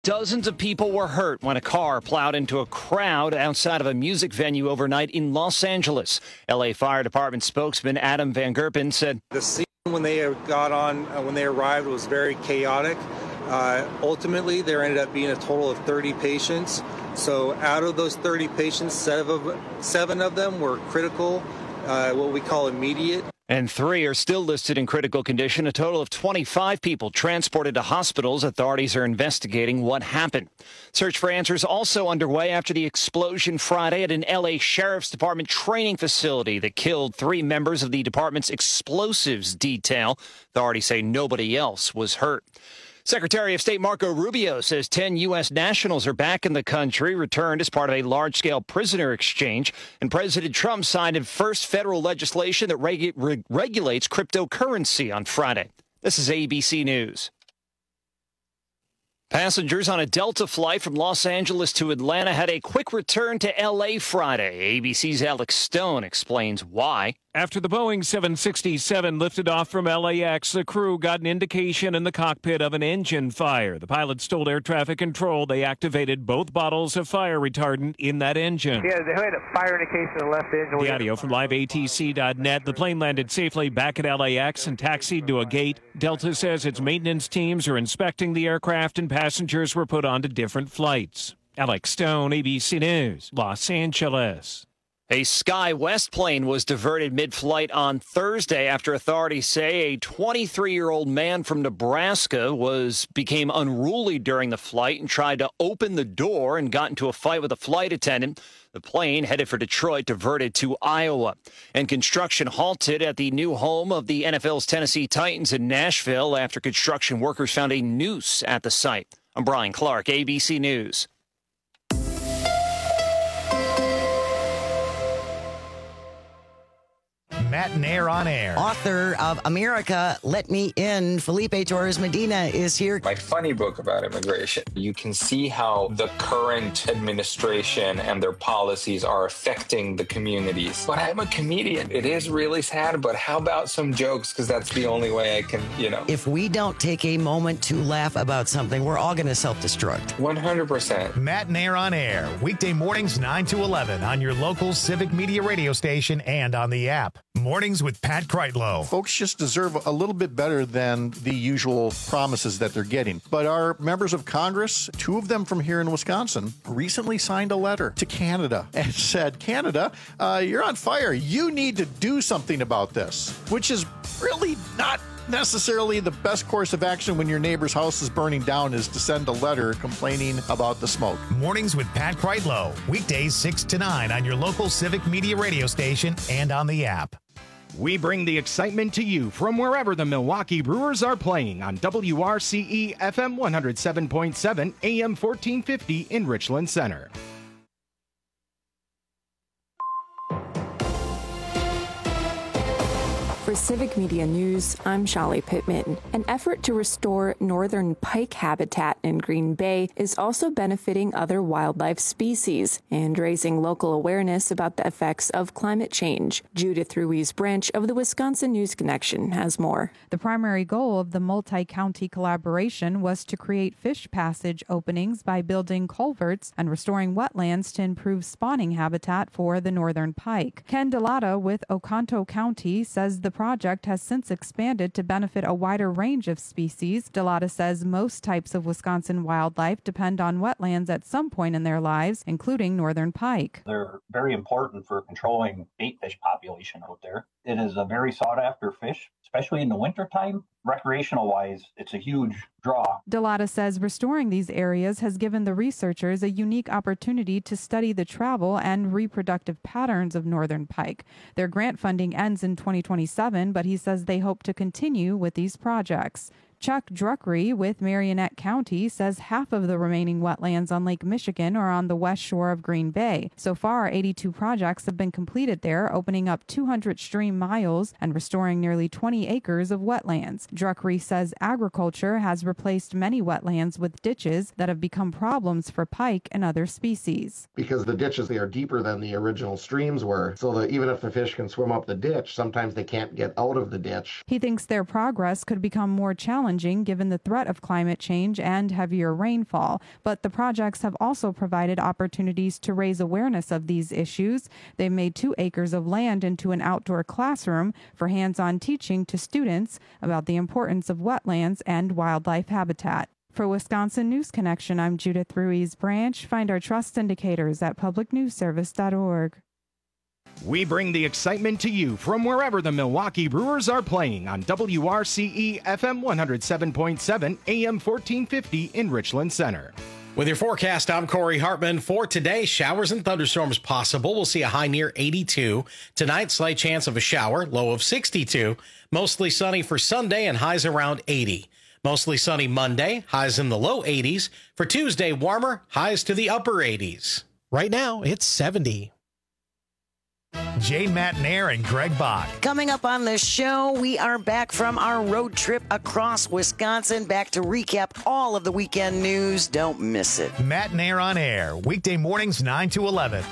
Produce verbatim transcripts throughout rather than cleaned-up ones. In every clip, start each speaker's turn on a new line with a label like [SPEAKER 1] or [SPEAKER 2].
[SPEAKER 1] Dozens of people were hurt when a car plowed into a crowd outside of a music venue overnight in Los Angeles. L A Fire Department spokesman Adam Van Gerpen said,
[SPEAKER 2] "The scene when they got on, uh, when they arrived, was very chaotic. Uh, ultimately, there ended up being a total of thirty patients. So out of those thirty patients, seven, seven of them were critical, uh, what we call immediate.
[SPEAKER 1] And three are still listed in critical condition. A total of twenty-five people transported to hospitals. Authorities are investigating what happened. Search for answers also underway after the explosion Friday at an L A Sheriff's Department training facility that killed three members of the department's explosives detail. Authorities say nobody else was hurt. Secretary of State Marco Rubio says ten U S nationals are back in the country, returned as part of a large-scale prisoner exchange. And President Trump signed the first federal legislation that regu- re- regulates cryptocurrency on Friday. This is A B C News. Passengers on a Delta flight from Los Angeles to Atlanta had a quick return to L A Friday. A B C's Alex Stone explains why.
[SPEAKER 3] After the Boeing seven sixty-seven lifted off from L A X, the crew got an indication in the cockpit of an engine fire. The pilots told air traffic control they activated both bottles of fire retardant in that engine.
[SPEAKER 4] Yeah, they had a fire indication in the left engine.
[SPEAKER 3] The audio from live A T C dot net. The plane landed safely back at L A X and taxied to a gate. Delta says its maintenance teams are inspecting the aircraft and passengers were put onto different flights. Alex Stone, A B C News, Los Angeles.
[SPEAKER 1] A SkyWest plane was diverted mid-flight on Thursday after authorities say a twenty-three-year-old man from Nebraska was became unruly during the flight and tried to open the door and got into a fight with a flight attendant. The plane, headed for Detroit, diverted to Iowa. And construction halted at the new home of the N F L's Tennessee Titans in Nashville after construction workers found a noose at the site. I'm Brian Clark, A B C News.
[SPEAKER 5] Matt Nair on air.
[SPEAKER 6] Author of America, Let Me In, Felipe Torres Medina is here.
[SPEAKER 7] My funny book about immigration. You can see how the current administration and their policies are affecting the communities. But I'm a comedian. It is really sad, but how about some jokes? Because that's the only way I can, you know.
[SPEAKER 6] If we don't take a moment to laugh about something, we're all going to self-destruct.
[SPEAKER 7] one hundred percent.
[SPEAKER 5] Matt Nair on air. Weekday mornings nine to eleven on your local Civic Media radio station and on the app. Mornings with Pat Kreitlow.
[SPEAKER 8] Folks just deserve a little bit better than the usual promises that they're getting. But our members of Congress, two of them from here in Wisconsin, recently signed a letter to Canada and said, Canada, uh, you're on fire. You need to do something about this, which is really not necessarily the best course of action when your neighbor's house is burning down, is to send a letter complaining about the smoke.
[SPEAKER 5] Mornings with Pat Kreitlow. Weekdays six to nine on your local Civic Media radio station and on the app.
[SPEAKER 9] We bring the excitement to you from wherever the Milwaukee Brewers are playing on W R C E F M one oh seven point seven, A M fourteen fifty in Richland Center.
[SPEAKER 10] For Civic Media News, I'm Shali Pittman. An effort to restore northern pike habitat in Green Bay is also benefiting other wildlife species and raising local awareness about the effects of climate change. Judith Ruiz Branch of the Wisconsin News Connection has more.
[SPEAKER 11] The primary goal of the multi-county collaboration was to create fish passage openings by building culverts and restoring wetlands to improve spawning habitat for the northern pike. Ken Delata with Oconto County says the project has since expanded to benefit a wider range of species. Delata says most types of Wisconsin wildlife depend on wetlands at some point in their lives, including northern pike.
[SPEAKER 12] They're very important for controlling bait fish population out there. It is a very sought after fish, especially in the wintertime. Recreational wise, it's a huge draw.
[SPEAKER 11] Delata says restoring these areas has given the researchers a unique opportunity to study the travel and reproductive patterns of northern pike. Their grant funding ends in twenty twenty-seven, but he says they hope to continue with these projects. Chuck Druckery with Marionette County says half of the remaining wetlands on Lake Michigan are on the west shore of Green Bay. So far, eighty-two projects have been completed there, opening up two hundred stream miles and restoring nearly twenty acres of wetlands. Druckery says agriculture has replaced many wetlands with ditches that have become problems for pike and other species.
[SPEAKER 13] Because the ditches, they are deeper than the original streams were, so that even if the fish can swim up the ditch, sometimes they can't get out of the ditch.
[SPEAKER 11] He thinks their progress could become more challenging challenging given the threat of climate change and heavier rainfall, but the projects have also provided opportunities to raise awareness of these issues. They've made two acres of land into an outdoor classroom for hands-on teaching to students about the importance of wetlands and wildlife habitat. For Wisconsin News Connection, I'm Judith Ruiz Branch. Find our trust indicators at public news service dot org.
[SPEAKER 9] We bring the excitement to you from wherever the Milwaukee Brewers are playing on W R C E F M one oh seven point seven, A M fourteen fifty in Richland Center.
[SPEAKER 14] With your forecast, I'm Corey Hartman. For today, showers and thunderstorms possible. We'll see a high near eighty-two. Tonight, slight chance of a shower, low of sixty-two. Mostly sunny for Sunday and highs around eighty. Mostly sunny Monday, highs in the low eighties. For Tuesday, warmer, highs to the upper eighties. Right now, it's seventy.
[SPEAKER 5] Jane Matnair and Greg Bach.
[SPEAKER 6] Coming up on the show, we are back from our road trip across Wisconsin, back to recap all of the weekend news. Don't miss it.
[SPEAKER 5] Matnair on air, weekday mornings nine to eleven.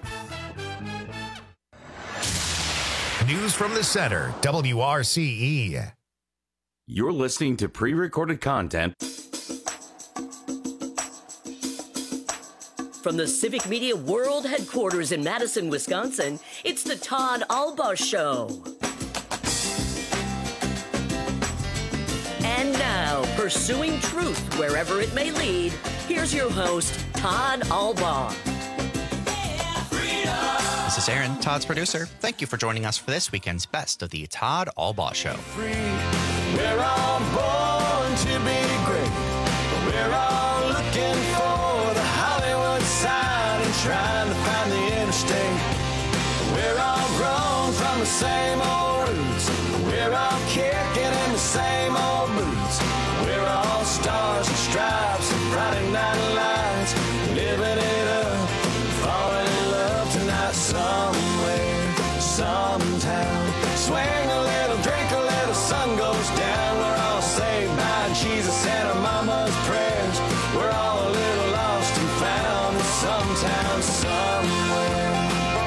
[SPEAKER 5] News from the center, W R C E.
[SPEAKER 15] You're listening to pre-recorded content
[SPEAKER 16] from the Civic Media World Headquarters in Madison, Wisconsin. It's the Todd Albaugh Show. And now, pursuing truth wherever it may lead, here's your host, Todd Albaugh.
[SPEAKER 17] This is Aaron, Todd's producer. Thank you for joining us for this weekend's Best of the Todd Albaugh Show.
[SPEAKER 18] We're all born to be great. We're all looking for the Hollywood sign and trying to find the interstate. We're all grown from the same old roots. We're all kicking in the same old boots. We're all stars and stripes and Friday night lights, living it up, falling in love tonight somewhere, sometime. Swing a little, drink a little, sun goes down. We're all saved by Jesus and our mama's prayers. We're all a little lost and found sometime, somewhere.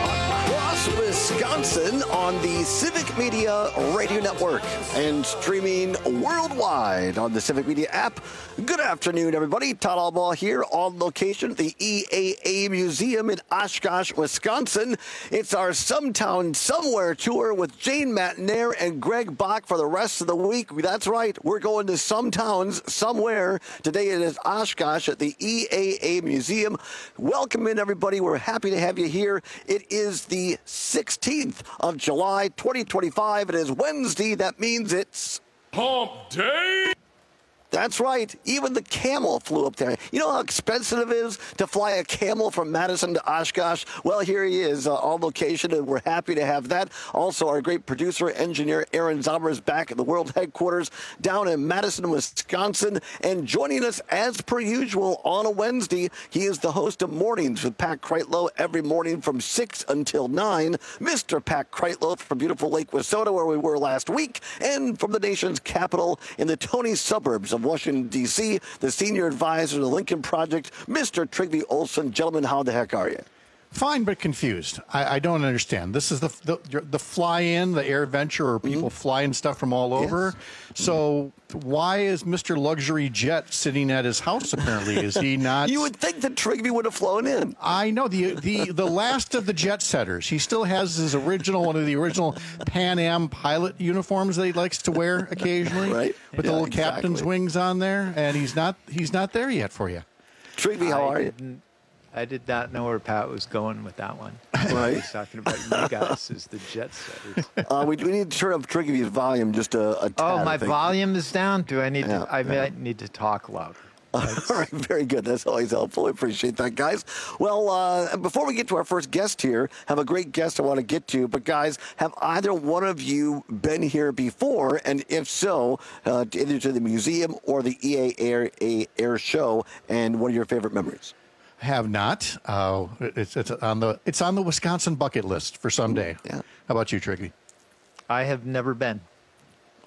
[SPEAKER 19] Across Wisconsin on the Civic Media Radio Network and streaming worldwide on the Civic Media app. Good afternoon, everybody. Todd Albaugh here on location at the E A A Museum in Oshkosh, Wisconsin. It's our Sometown Somewhere tour with Jane Matnair and Greg Bach for the rest of the week. That's right. We're going to some towns somewhere. Today it is Oshkosh at the E A A Museum. Welcome in, everybody. We're happy to have you here. It is the sixteenth of July, twenty twenty-five. It is Wednesday. That means it's Hump Day. That's right. Even the camel flew up there. You know how expensive it is to fly a camel from Madison to Oshkosh? Well, here he is uh, on location, and we're happy to have that. Also, our great producer, engineer, Aaron Zauber is back at the world headquarters down in Madison, Wisconsin. And joining us, as per usual, on a Wednesday, he is the host of Mornings with Pat Kreitlow every morning from six until nine. Mister Pat Kreitlow from beautiful Lake Wissota, where we were last week, and from the nation's capital in the Tony suburbs of Washington, D C, the senior advisor to the Lincoln Project, Mister Trygve Olson. Gentlemen, how the heck are you?
[SPEAKER 8] Fine, but confused. I, I don't understand. This is the the, the fly-in, the air venture, where people mm-hmm. fly in stuff from all over. Yes. So why is Mister Luxury Jet sitting at his house, apparently? Is he not?
[SPEAKER 19] You would think that Trygve would have flown in.
[SPEAKER 8] I know. The, the, the last of the jet setters. He still has his original, one of the original Pan Am pilot uniforms that he likes to wear occasionally. Right. With yeah, the little exactly. captain's wings on there. And he's not, he's not there yet for you.
[SPEAKER 19] Trygve, how are you?
[SPEAKER 20] I did not know where Pat was going with that one. Right. He's talking about you guys as the jet setters.
[SPEAKER 19] Uh, we, we need to turn up Trygve's volume just a, a tad.
[SPEAKER 20] Oh, my volume is down? Do I need yeah, to? I yeah. might need to talk louder.
[SPEAKER 19] All right, very good. That's always helpful. I appreciate that, guys. Well, uh, before we get to our first guest here, have a great guest I want to get to. But, guys, have either one of you been here before? And if so, uh, either to the museum or the E A Air, A Air Show, and what are your favorite memories?
[SPEAKER 8] Have not. Uh, it's it's on the it's on the Wisconsin bucket list for someday. Yeah. How about you, Trygve?
[SPEAKER 20] I have never been.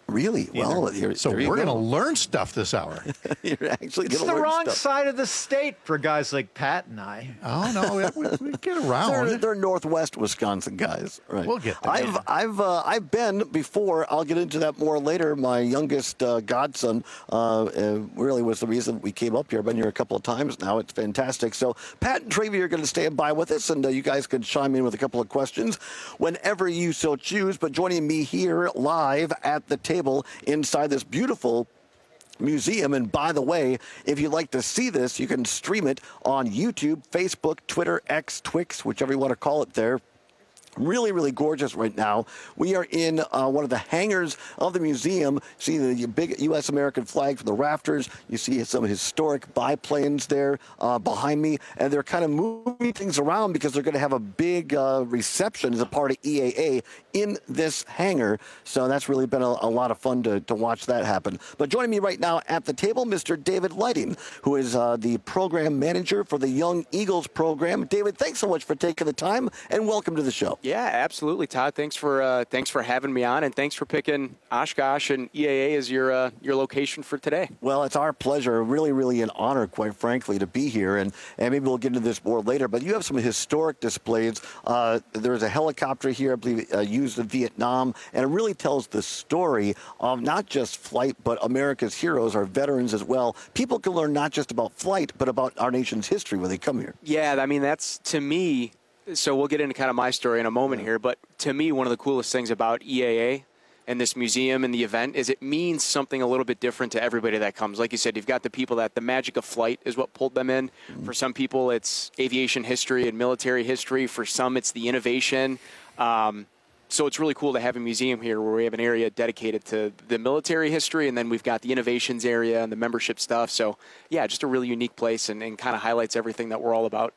[SPEAKER 19] Really? Well, here,
[SPEAKER 8] so
[SPEAKER 19] there you
[SPEAKER 8] we're
[SPEAKER 19] go.
[SPEAKER 8] going to learn stuff this hour.
[SPEAKER 19] You're actually
[SPEAKER 20] It's
[SPEAKER 19] going
[SPEAKER 20] the
[SPEAKER 19] to learn
[SPEAKER 20] wrong
[SPEAKER 19] stuff.
[SPEAKER 20] side of the state for guys like Pat and I.
[SPEAKER 8] Oh no, we, we get around.
[SPEAKER 19] They're, they're Northwest Wisconsin guys, right?
[SPEAKER 8] We'll get there.
[SPEAKER 19] I've I've uh, I've been before. I'll get into that more later. My youngest uh, godson uh, uh, really was the reason we came up here. I've been here a couple of times now. It's fantastic. So Pat and Travy are going to stand by with us, and uh, you guys can chime in with a couple of questions whenever you so choose. But joining me here live at the table inside this beautiful museum. And by the way, if you'd like to see this, you can stream it on YouTube, Facebook, Twitter, X, Twix, whichever you want to call it there. Really, really gorgeous right now. We are in uh, one of the hangars of the museum. See the big U S American flag from the rafters. You see some historic biplanes there uh, behind me. And they're kind of moving things around because they're going to have a big uh, reception as a part of E A A in this hangar. So that's really been a, a lot of fun to, to watch that happen. But joining me right now at the table, Mister David Lighting, who is uh, the program manager for the Young Eagles program. David, thanks so much for taking the time, and welcome to the show.
[SPEAKER 21] Yeah, absolutely, Todd. Thanks for uh, thanks for having me on, and thanks for picking Oshkosh and E A A as your uh, your location for today.
[SPEAKER 19] Well, it's our pleasure, really, really an honor, quite frankly, to be here, and, and maybe we'll get into this more later. But you have some historic displays. Uh, there's a helicopter here, I believe, uh, used in Vietnam, and it really tells the story of not just flight, but America's heroes, our veterans as well. People can learn not just about flight, but about our nation's history when they come here.
[SPEAKER 21] Yeah, I mean, that's, to me, so we'll get into kind of my story in a moment here, but to me, one of the coolest things about E A A and this museum and the event is it means something a little bit different to everybody that comes. Like you said, you've got the people that the magic of flight is what pulled them in. Mm-hmm. For some people, it's aviation history and military history. For some, it's the innovation. Um, so it's really cool to have a museum here where we have an area dedicated to the military history, and then we've got the innovations area and the membership stuff. So, yeah, just a really unique place and, and kind of highlights everything that we're all about.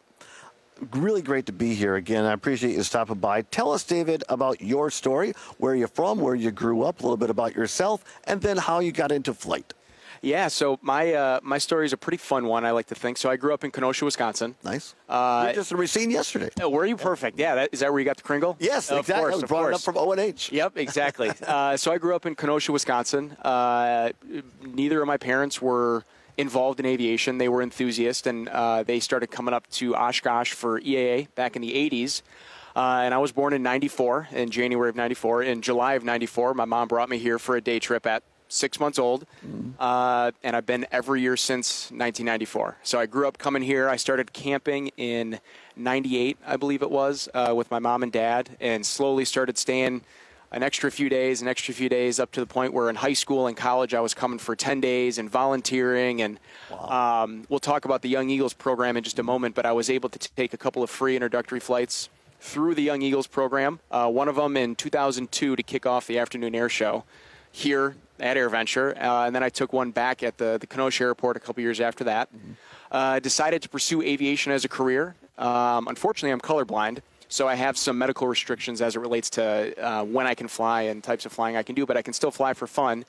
[SPEAKER 19] Really great to be here again. I appreciate you stopping by. Tell us, David, about your story, where you're from, where you grew up, a little bit about yourself, and then how you got into flight.
[SPEAKER 21] Yeah, so my uh, my story is a pretty fun one, I like to think. So I grew up in Kenosha, Wisconsin.
[SPEAKER 19] Nice.
[SPEAKER 21] Uh,
[SPEAKER 19] you were just in Racine yesterday.
[SPEAKER 21] Oh, were you? Perfect. Yeah, that, is that where you got the Kringle?
[SPEAKER 19] Yes,
[SPEAKER 21] of
[SPEAKER 19] exactly.
[SPEAKER 21] Course,
[SPEAKER 19] I was
[SPEAKER 21] of
[SPEAKER 19] brought
[SPEAKER 21] course.
[SPEAKER 19] up from O N H.
[SPEAKER 21] Yep, exactly. uh, so I grew up in Kenosha, Wisconsin. Uh, neither of my parents were involved in aviation. They were enthusiasts, and uh, they started coming up to Oshkosh for E A A back in the eighties. Uh, and I was born in ninety-four, in January of ninety-four. In July of ninety-four, my mom brought me here for a day trip at six months old, mm. uh, and I've been every year since nineteen ninety-four. So I grew up coming here. I started camping in ninety-eight, I believe it was, uh, with my mom and dad, and slowly started staying an extra few days, an extra few days, up to the point where in high school and college I was coming for ten days and volunteering. And wow. um, we'll talk about the Young Eagles program in just a moment, but I was able to take a couple of free introductory flights through the Young Eagles program, uh, one of them in two thousand two to kick off the afternoon air show here at AirVenture. Uh, and then I took one back at the, the Kenosha Airport a couple years after that. Mm-hmm. Uh, decided to pursue aviation as a career. Um, unfortunately, I'm colorblind. So I have some medical restrictions as it relates to uh, when I can fly and types of flying I can do, but I can still fly for fun.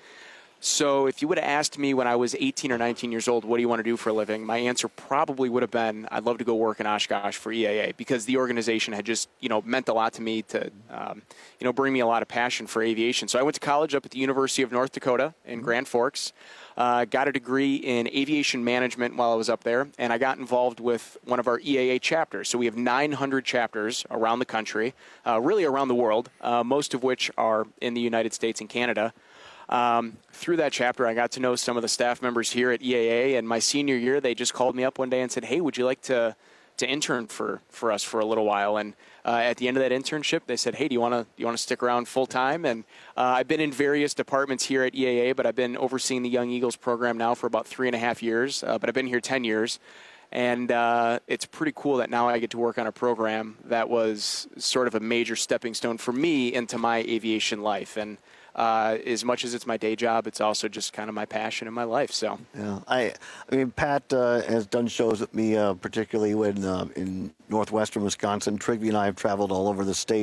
[SPEAKER 21] So if you would have asked me when I was eighteen or nineteen years old, what do you want to do for a living? My answer probably would have been, I'd love to go work in Oshkosh for E A A, because the organization had just, you know, meant a lot to me to, um, you know, bring me a lot of passion for aviation. So I went to college up at the University of North Dakota in Grand Forks. Uh, got a degree in aviation management while I was up there, and I got involved with one of our E A A chapters. So we have nine hundred chapters around the country, uh, really around the world, uh, most of which are in the United States and Canada. Um, through that chapter, I got to know some of the staff members here at E A A, and my senior year, they just called me up one day and said, hey, would you like to to intern for, for us for a little while? And uh, at the end of that internship, they said, hey, do you want to do you want to stick around full time? And uh, I've been in various departments here at E A A, but I've been overseeing the Young Eagles program now for about three and a half years, uh, but I've been here ten years. And uh, it's pretty cool that now I get to work on a program that was sort of a major stepping stone for me into my aviation life. And Uh, as much as it's my day job, it's also just kind of my passion in my life. So,
[SPEAKER 19] yeah, I, I mean, Pat uh, has done shows with me, uh, particularly when uh, in northwestern Wisconsin. Trigby and I have traveled all over the state,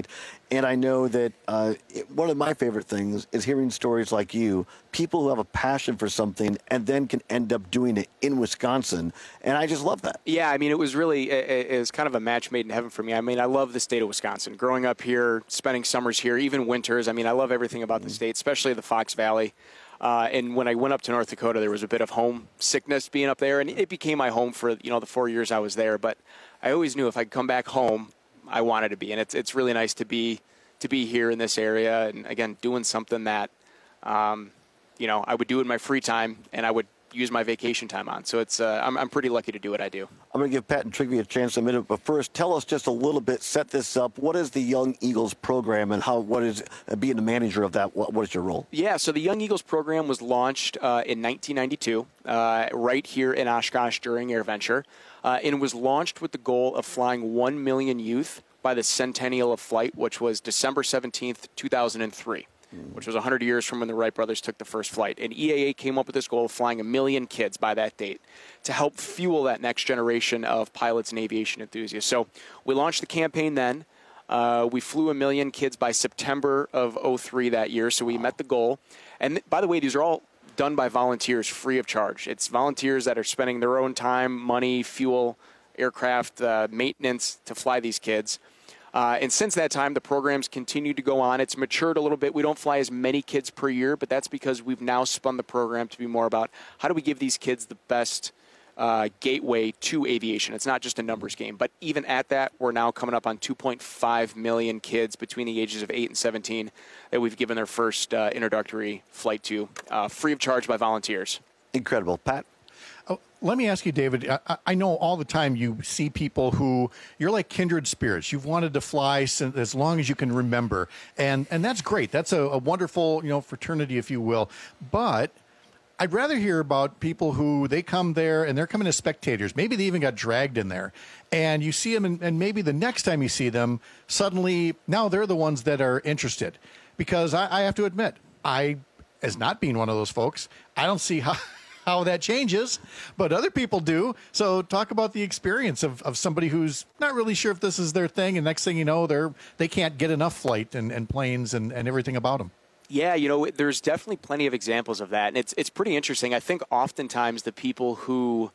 [SPEAKER 19] And I know that uh, it, one of my favorite things is hearing stories like you, people who have a passion for something and then can end up doing it in Wisconsin. And I just love that.
[SPEAKER 21] Yeah, I mean, it was really it, it was kind of a match made in heaven for me. I mean, I love the state of Wisconsin. Growing up here, spending summers here, even winters. I mean, I love everything about the state, especially the Fox Valley. Uh, and when I went up to North Dakota, there was a bit of homesickness being up there, and it became my home for, you know, the four years I was there. But I always knew if I could come back home, I wanted to be. And it's it's really nice to be to be here in this area and, again, doing something that, um, you know, I would do in my free time and I would use my vacation time on. So it's uh, I'm, I'm pretty lucky to do what I do.
[SPEAKER 19] I'm going to give Pat and Trigby a chance in a minute, but first, tell us just a little bit, set this up. What is the Young Eagles program and how? What is uh, being the manager of that? What, what is your role?
[SPEAKER 21] Yeah, so the Young Eagles program was launched uh, in nineteen ninety-two, uh, right here in Oshkosh during AirVenture, uh, and was launched with the goal of flying one million youth by the centennial of flight, which was December seventeenth, two thousand three. Which was one hundred years from when the Wright brothers took the first flight. And E A A came up with this goal of flying a million kids by that date to help fuel that next generation of pilots and aviation enthusiasts. So we launched the campaign then. Uh, we flew a million kids by September of oh three that year, so we met the goal. And th- by the way, these are all done by volunteers free of charge. It's volunteers that are spending their own time, money, fuel, aircraft, uh, maintenance to fly these kids. Uh, and since that time, the program's continued to go on. It's matured a little bit. We don't fly as many kids per year, but that's because we've now spun the program to be more about how do we give these kids the best uh, gateway to aviation. It's not just a numbers game. But even at that, we're now coming up on two point five million kids between the ages of eight and seventeen that we've given their first uh, introductory flight to, uh, free of charge by volunteers.
[SPEAKER 19] Incredible. Pat?
[SPEAKER 8] Oh, let me ask you, David, I, I know all the time you see people who, you're like kindred spirits. You've wanted to fly since, as long as you can remember. And and that's great. That's a, a wonderful, you know, fraternity, if you will. But I'd rather hear about people who they come there and they're coming as spectators. Maybe they even got dragged in there. And you see them, and, and maybe the next time you see them, suddenly now they're the ones that are interested. Because I, I have to admit, I, as not being one of those folks, I don't see how... how that changes, but other people do. So talk about the experience of, of somebody who's not really sure if this is their thing, and next thing you know, they're they can't get enough flight and, and planes and, and everything about them.
[SPEAKER 21] Yeah, you know, there's definitely plenty of examples of that, and it's it's pretty interesting. I think oftentimes the people who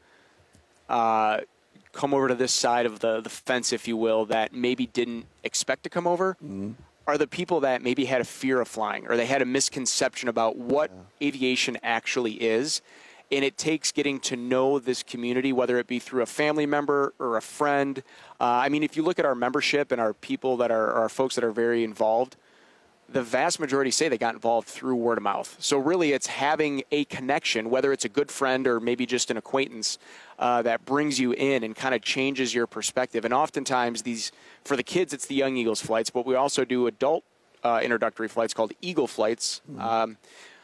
[SPEAKER 21] uh, come over to this side of the, the fence, if you will, that maybe didn't expect to come over, mm-hmm. are the people that maybe had a fear of flying, or they had a misconception about what yeah. aviation actually is. And it takes getting to know this community, whether it be through a family member or a friend. Uh, I mean, if you look at our membership and our people that are, our folks that are very involved, the vast majority say they got involved through word of mouth. So really it's having a connection, whether it's a good friend or maybe just an acquaintance, uh, that brings you in and kind of changes your perspective. And oftentimes these, for the kids, it's the Young Eagles flights, but we also do adult uh, introductory flights called Eagle flights. Mm-hmm. Um,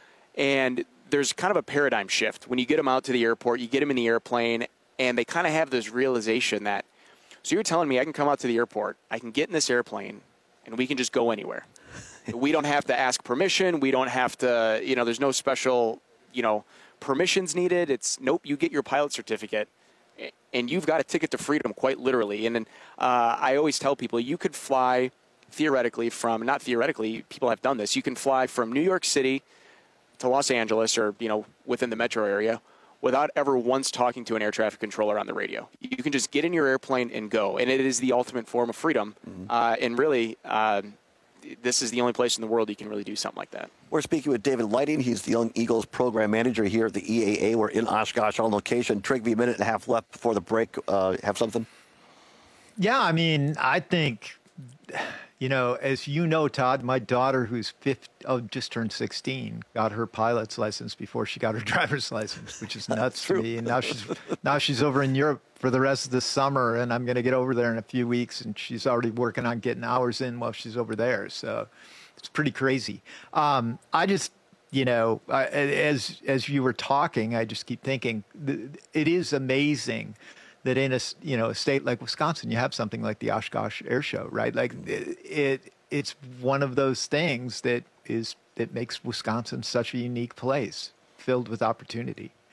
[SPEAKER 21] and there's kind of a paradigm shift. When you get them out to the airport, you get them in the airplane, and they kind of have this realization that, so you're telling me I can come out to the airport, I can get in this airplane, and we can just go anywhere. We don't have to ask permission. We don't have to, you know, there's no special, you know, permissions needed. It's, nope, you get your pilot certificate, and you've got a ticket to freedom, quite literally. And then uh, I always tell people, you could fly theoretically from, not theoretically, people have done this, you can fly from New York City to Los Angeles, or, you know, within the metro area, without ever once talking to an air traffic controller on the radio. You can just get in your airplane and go, and it is the ultimate form of freedom. Mm-hmm. Uh, and really, uh, this is the only place in the world you can really do something like that.
[SPEAKER 19] We're speaking with David Lighting. He's the Young Eagles program manager here at the E A A. We're in Oshkosh on location. Trigby, a minute and a half left before the break. Uh, have something?
[SPEAKER 20] Yeah, I mean, I think... You know, as you know, Todd, my daughter, who's fifty, oh, just turned sixteen, got her pilot's license before she got her driver's license, which is nuts to me. And now she's now she's over in Europe for the rest of the summer, and I'm going to get over there in a few weeks, and she's already working on getting hours in while she's over there. So it's pretty crazy. Um, I just, you know, I, as as you were talking, I just keep thinking it is amazing that in a, you know, a state like Wisconsin, you have something like the Oshkosh Air Show, right? Like it, it, it's one of those things that is, that makes Wisconsin such a unique place filled with opportunity.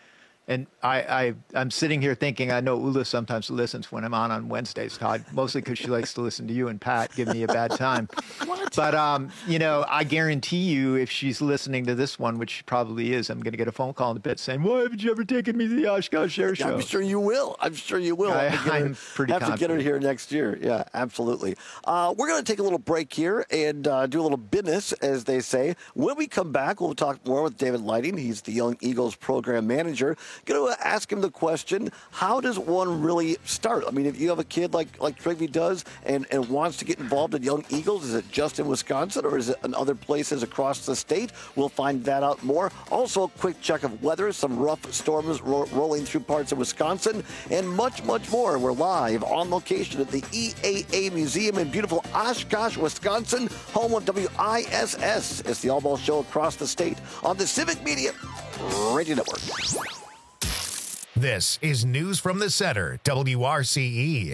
[SPEAKER 20] And I, I, I'm sitting here thinking, I know Ula sometimes listens when I'm on on Wednesdays, Todd, mostly because she likes to listen to you and Pat give me a bad time. What? But, um, you know, I guarantee you if she's listening to this one, which she probably is, I'm going to get a phone call in a bit saying, why haven't you ever taken me to the Oshkosh Air Show?
[SPEAKER 19] I'm sure you will. I'm sure you will.
[SPEAKER 20] I,
[SPEAKER 19] I have to get
[SPEAKER 20] I'm
[SPEAKER 19] her,
[SPEAKER 20] pretty
[SPEAKER 19] have
[SPEAKER 20] confident.
[SPEAKER 19] to get her here next year. Yeah, absolutely. Uh, we're going to take a little break here and uh, do a little business, as they say. When we come back, we'll talk more with David Lighting. He's the Young Eagles program manager. Going to ask him the question, how does one really start? I mean, if you have a kid like, like Trigby does and, and wants to get involved in Young Eagles, is it just in Wisconsin or is it in other places across the state? We'll find that out more. Also, a quick check of weather, some rough storms ro- rolling through parts of Wisconsin, and much, much more. We're live on location at the E A A Museum in beautiful Oshkosh, Wisconsin, home of W I S S. It's the All Ball Show across the state on the Civic Media Radio Network.
[SPEAKER 5] This is News from the Center, W R C E.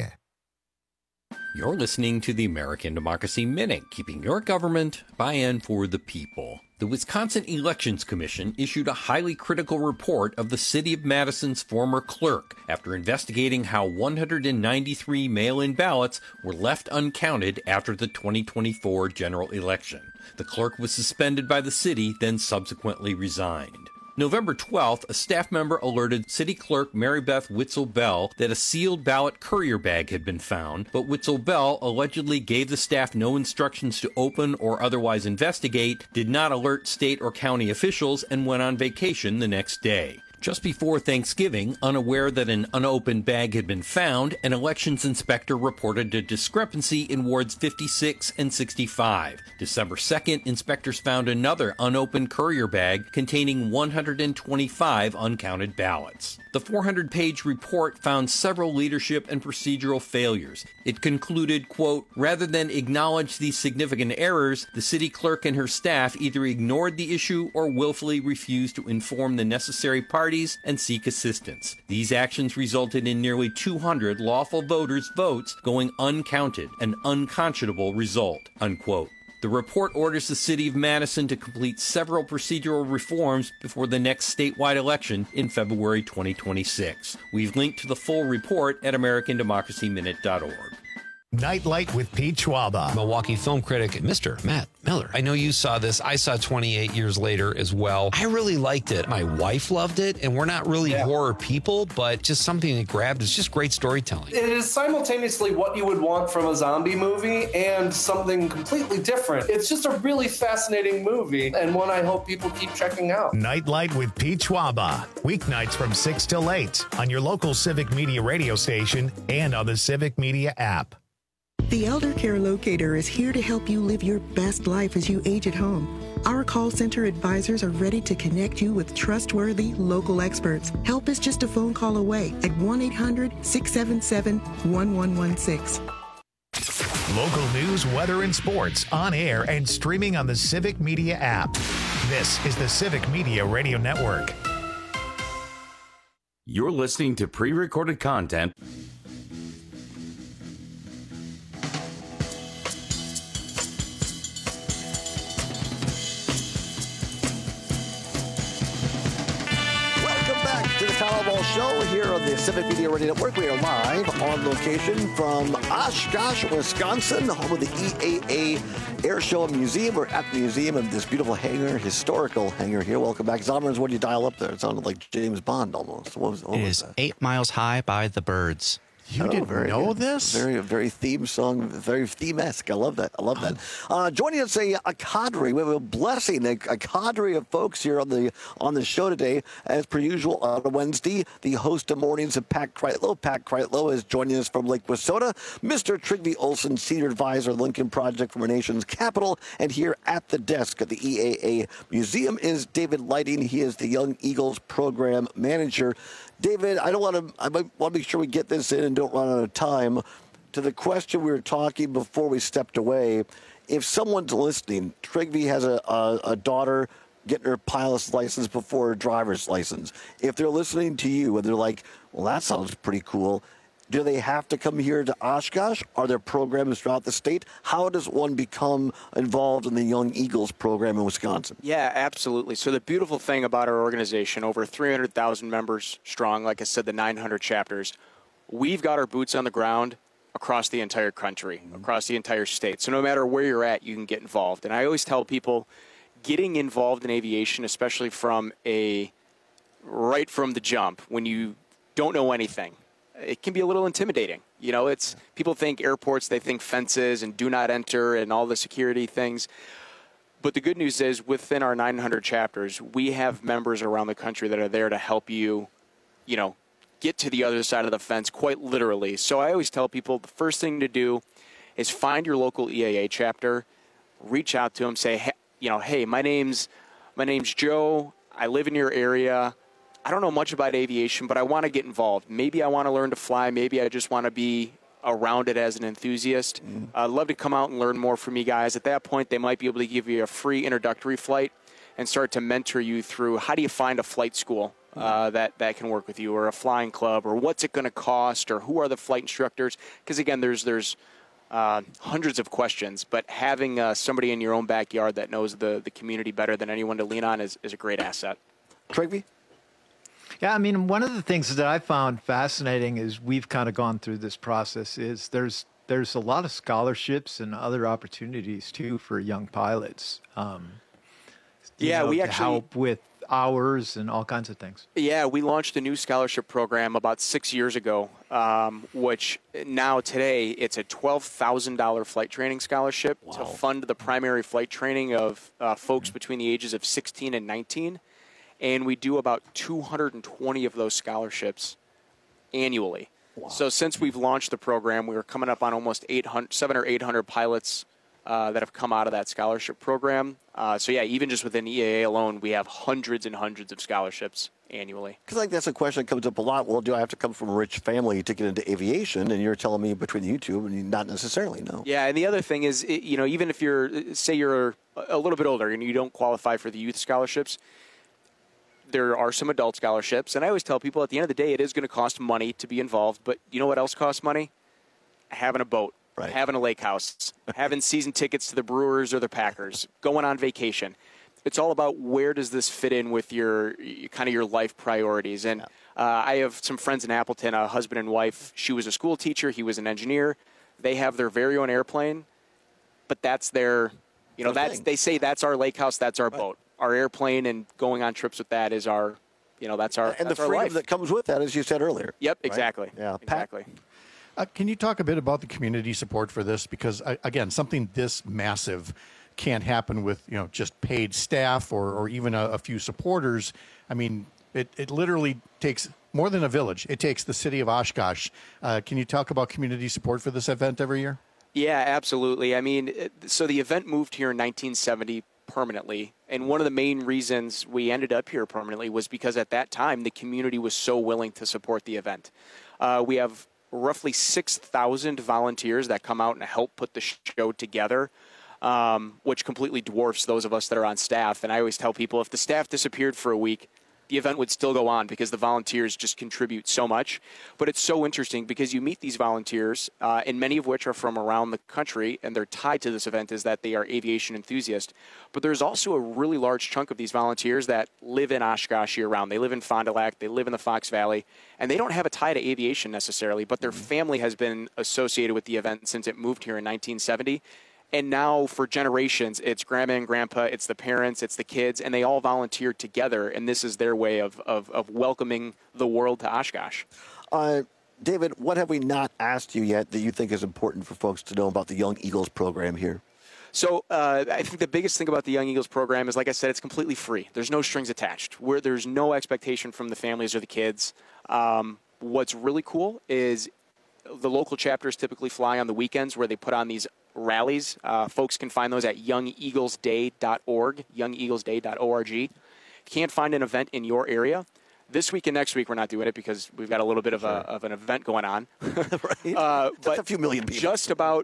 [SPEAKER 2] You're listening to the American Democracy Minute, keeping your government by and for the people. The Wisconsin Elections Commission issued a highly critical report of the City of Madison's former clerk after investigating how one hundred ninety-three mail-in ballots were left uncounted after the twenty twenty-four general election. The clerk was suspended by the city, then subsequently resigned. November twelfth, a staff member alerted City Clerk Mary Beth Witzel Bell that a sealed ballot courier bag had been found, but Witzel Bell allegedly gave the staff no instructions to open or otherwise investigate, did not alert state or county officials, and went on vacation the next day. Just before Thanksgiving, unaware that an unopened bag had been found, an elections inspector reported a discrepancy in wards fifty-six and sixty-five. December second, inspectors found another unopened courier bag containing one hundred twenty-five uncounted ballots. The four hundred page report found several leadership and procedural failures. It concluded, quote, rather than acknowledge these significant errors, the city clerk and her staff either ignored the issue or willfully refused to inform the necessary parties and seek assistance. These actions resulted in nearly two hundred lawful voters' votes going uncounted, an unconscionable result, unquote. The report orders the City of Madison to complete several procedural reforms before the next statewide election in February twenty twenty-six. We've linked to the full report at American Democracy Minute dot org.
[SPEAKER 5] Nightlight with Pete Schwaba.
[SPEAKER 22] Milwaukee film critic, Mister Matt Miller. I know you saw this. I saw twenty-eight years later as well. I really liked it. My wife loved it, and we're not really yeah. horror people, but just something that grabbed. It's just great storytelling.
[SPEAKER 23] It is simultaneously what you would want from a zombie movie and something completely different. It's just a really fascinating movie, and one I hope people keep checking out.
[SPEAKER 5] Nightlight with Pete Schwaba. Weeknights from six till eight on your local Civic Media radio station and on the Civic Media app.
[SPEAKER 24] The Elder Care Locator is here to help you live your best life as you age at home. Our call center advisors are ready to connect you with trustworthy local experts. Help is just a phone call away at one eight hundred six seven seven one one one six.
[SPEAKER 5] Local news, weather, and sports on air and streaming on the Civic Media app. This is the Civic Media Radio Network.
[SPEAKER 15] You're listening to pre-recorded content.
[SPEAKER 19] Show here on the Civic Media Radio Network. We are live on location from Oshkosh, Wisconsin, home of the E A A Air Show and Museum. We're at the museum of this beautiful hangar, historical hangar here. Welcome back. Zommers, what do you dial up there? It sounded like James Bond almost. What was, what
[SPEAKER 17] it
[SPEAKER 19] was
[SPEAKER 17] is
[SPEAKER 19] that?
[SPEAKER 17] Eight Miles High by the Birds.
[SPEAKER 8] You
[SPEAKER 19] oh,
[SPEAKER 8] didn't
[SPEAKER 19] very
[SPEAKER 8] know
[SPEAKER 19] good.
[SPEAKER 8] this?
[SPEAKER 19] Very, very theme song, very theme-esque. I love that. I love that. Uh, joining us a, a cadre, we have a blessing, a, a cadre of folks here on the on the show today. As per usual on a Wednesday, the host of mornings of Pat Kreitlow. Pat Kreitlow is joining us from Lake Wissota. Mister Trygve Olsen, Senior Advisor, Lincoln Project from our nation's capital. And here at the desk at the E A A Museum is David Lighting. He is the Young Eagles Program Manager. David, I don't want to. I might want to make sure we get this in and don't run out of time. To the question we were talking before we stepped away, if someone's listening, Trygve has a, a, a daughter getting her pilot's license before her driver's license. If they're listening to you and they're like, "Well, that sounds pretty cool," Do they have to come here to Oshkosh? Are there programs throughout the state? How does one become involved in the Young Eagles program in Wisconsin?
[SPEAKER 21] Yeah, absolutely. So the beautiful thing about our organization, over three hundred thousand members strong, like I said, the nine hundred chapters, we've got our boots on the ground across the entire country, mm-hmm. across the entire state. So no matter where you're at, you can get involved. And I always tell people, getting involved in aviation, especially from a right from the jump, when you don't know anything, it can be a little intimidating. You know, it's people think airports, they think fences and do not enter and all the security things. But the good news is within our nine hundred chapters, we have members around the country that are there to help you, you know, get to the other side of the fence, quite literally. So I always tell people the first thing to do is find your local E A A chapter, reach out to them, say, hey, you know, hey, my name's my name's Joe. I live in your area. I don't know much about aviation, but I want to get involved. Maybe I want to learn to fly. Maybe I just want to be around it as an enthusiast. Mm. I'd love to come out and learn more from you guys. At that point, they might be able to give you a free introductory flight and start to mentor you through how do you find a flight school uh, that, that can work with you, or a flying club, or what's it going to cost, or who are the flight instructors. Because, again, there's there's uh, hundreds of questions, but having uh, somebody in your own backyard that knows the, the community better than anyone to lean on is, is a great asset.
[SPEAKER 19] Trygve?
[SPEAKER 20] Yeah, I mean, one of the things that I found fascinating is we've kind of gone through this process is there's there's a lot of scholarships and other opportunities too for young pilots. Um,
[SPEAKER 21] yeah,
[SPEAKER 20] know,
[SPEAKER 21] we
[SPEAKER 20] to
[SPEAKER 21] actually
[SPEAKER 20] help with hours and all kinds of things.
[SPEAKER 21] Yeah, we launched a new scholarship program about six years ago, um, which now today it's a twelve thousand dollars flight training scholarship wow. to fund the primary flight training of uh, folks mm-hmm. between the ages of sixteen and nineteen. And we do about two hundred twenty of those scholarships annually. Wow. So since we've launched the program, we were coming up on almost eight hundred, seven or eight hundred pilots uh, that have come out of that scholarship program. Uh, so yeah, even just within E A A alone, we have hundreds and hundreds of scholarships annually.
[SPEAKER 19] Because like that's a question that comes up a lot. Well, do I have to come from a rich family to get into aviation? And you're telling me between you two, and not necessarily, no.
[SPEAKER 21] Yeah, and the other thing is, you know, even if you're, say you're a little bit older and you don't qualify for the youth scholarships, there are some adult scholarships, and I always tell people at the end of the day, it is going to cost money to be involved, but you know what else costs money? Having a boat, right. having a lake house, having season tickets to the Brewers or the Packers, going on vacation. It's all about where does this fit in with your kind of your life priorities. And yeah. uh, I have some friends in Appleton, a husband and wife. She was a school teacher. He was an engineer. They have their very own airplane, but that's their, you know, that's they say that's our lake house, that's our right. boat. Our airplane and going on trips with that is our, you know, that's our
[SPEAKER 19] and
[SPEAKER 21] that's
[SPEAKER 19] the freedom
[SPEAKER 21] our life.
[SPEAKER 19] that comes with that, as you said earlier.
[SPEAKER 21] Yep,
[SPEAKER 19] right?
[SPEAKER 21] exactly.
[SPEAKER 19] Yeah,
[SPEAKER 21] exactly.
[SPEAKER 8] Uh, can you talk a bit about the community support for this? Because uh, again, something this massive can't happen with you know just paid staff or or even a, a few supporters. I mean, it it literally takes more than a village. It takes the city of Oshkosh. Uh, can you talk about community support for this event every year?
[SPEAKER 21] Yeah, absolutely. I mean, so the event moved here in nineteen seventy. Permanently, and one of the main reasons we ended up here permanently was because at that time the community was so willing to support the event. Uh, we have roughly six thousand volunteers that come out and help put the show together, um, which completely dwarfs those of us that are on staff. And I always tell people if the staff disappeared for a week, the event would still go on because the volunteers just contribute so much. But it's so interesting because you meet these volunteers, uh, and many of which are from around the country, and they're tied to this event is that they are aviation enthusiasts. But there's also a really large chunk of these volunteers that live in Oshkosh year-round. They live in Fond du Lac, they live in the Fox Valley, and they don't have a tie to aviation necessarily, but their family has been associated with the event since it moved here in nineteen seventy. And now for generations, it's grandma and grandpa, it's the parents, it's the kids, and they all volunteered together. And this is their way of, of, of welcoming the world to Oshkosh.
[SPEAKER 19] Uh, David, what have we not asked you yet that you think is important for folks to know about the Young Eagles program here?
[SPEAKER 21] So uh, I think the biggest thing about the Young Eagles program is, like I said, it's completely free. There's no strings attached. Where there's no expectation from the families or the kids. Um, what's really cool is the local chapters typically fly on the weekends where they put on these rallies. Uh, folks can find those at young eagles day dot org, young eagles day dot org. If you can't find an event in your area, this week and next week we're not doing it because we've got a little bit of, a, of an event going on.
[SPEAKER 19] Right.
[SPEAKER 21] Uh,
[SPEAKER 19] but a few million people.
[SPEAKER 21] Just about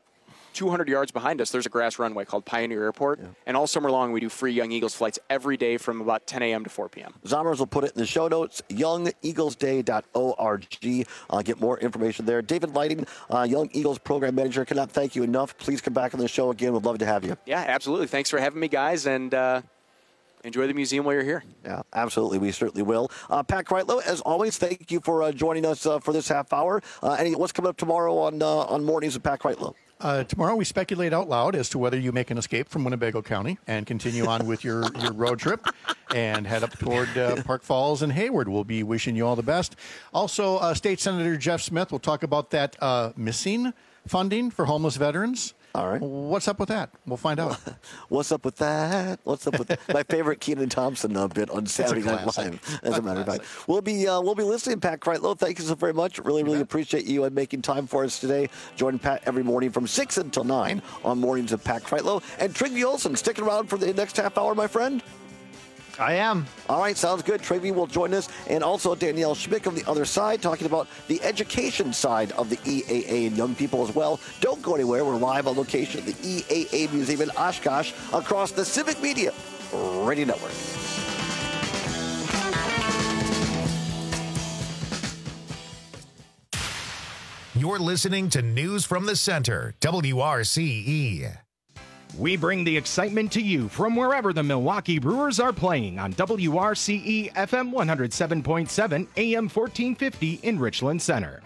[SPEAKER 21] two hundred yards behind us, there's a grass runway called Pioneer Airport. Yeah. And all summer long, we do free Young Eagles flights every day from about ten a.m. to four p.m.
[SPEAKER 19] Zombers will put it in the show notes, young eagles day dot org. Uh, get more information there. David Lighting, uh, Young Eagles Program Manager, cannot thank you enough. Please come back on the show again. We'd love to have you.
[SPEAKER 21] Yeah, absolutely. Thanks for having me, guys, and uh, enjoy the museum while you're here.
[SPEAKER 19] Yeah, absolutely. We certainly will. Uh, Pat Kreitlow, as always, thank you for uh, joining us uh, for this half hour. Uh, any, what's coming up tomorrow on, uh, on Mornings with Pat Kreitlow?
[SPEAKER 8] Uh, tomorrow we speculate out loud as to whether you make an escape from Winnebago County and continue on with your, your road trip and head up toward uh, Park Falls and Hayward. We'll be wishing you all the best. Also, uh, State Senator Jeff Smith will talk about that uh, missing funding for homeless veterans.
[SPEAKER 19] All right.
[SPEAKER 8] What's up with that? We'll find out.
[SPEAKER 19] What's up with that? What's up with that? My favorite Kenan Thompson uh, bit on Saturday Night Live, as a matter of fact. We'll be uh, we'll be listening, Pat Kreitlow. Thank you so very much. Really, really appreciate you uh, making time for us today. Join Pat every morning from six until nine on Mornings of Pat Kreitlow. And Trigby Olson, sticking around for the next half hour, my friend?
[SPEAKER 20] I am.
[SPEAKER 19] All right, sounds good. Trivy will join us. And also Danielle Schmick on the other side, talking about the education side of the E A A and young people as well. Don't go anywhere. We're live on location at the E A A Museum in Oshkosh across the Civic Media Radio Network.
[SPEAKER 5] You're listening to News from the Center, W R C E.
[SPEAKER 9] We bring the excitement to you from wherever the Milwaukee Brewers are playing on W R C E F M one oh seven point seven, A M fourteen fifty in Richland Center.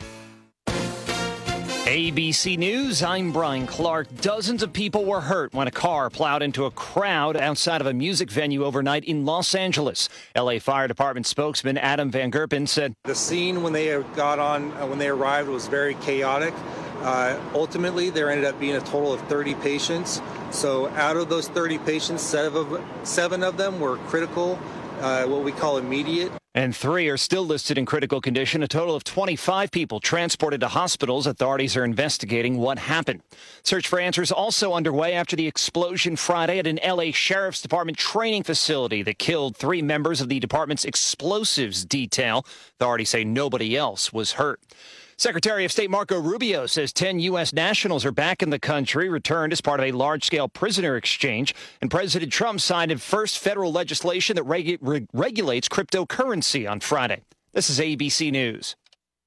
[SPEAKER 1] A B C News, I'm Brian Clark. Dozens of people were hurt when a car plowed into a crowd outside of a music venue overnight in Los Angeles. L A Fire Department spokesman Adam Van Gerpen said,
[SPEAKER 3] "The scene when they got on, uh, when they arrived was very chaotic. Uh, ultimately, there ended up being a total of thirty patients. So out of those thirty patients, seven of, seven of them were critical, uh, what we call immediate.
[SPEAKER 1] And three are still listed in critical condition. A total of twenty-five people transported to hospitals. Authorities are investigating what happened. Search for answers also underway after the explosion Friday at an L A Sheriff's Department training facility that killed three members of the department's explosives detail. Authorities say nobody else was hurt. Secretary of State Marco Rubio says ten U S nationals are back in the country, returned as part of a large-scale prisoner exchange. And President Trump signed first federal legislation that regu- re- regulates cryptocurrency on Friday. This is A B C News.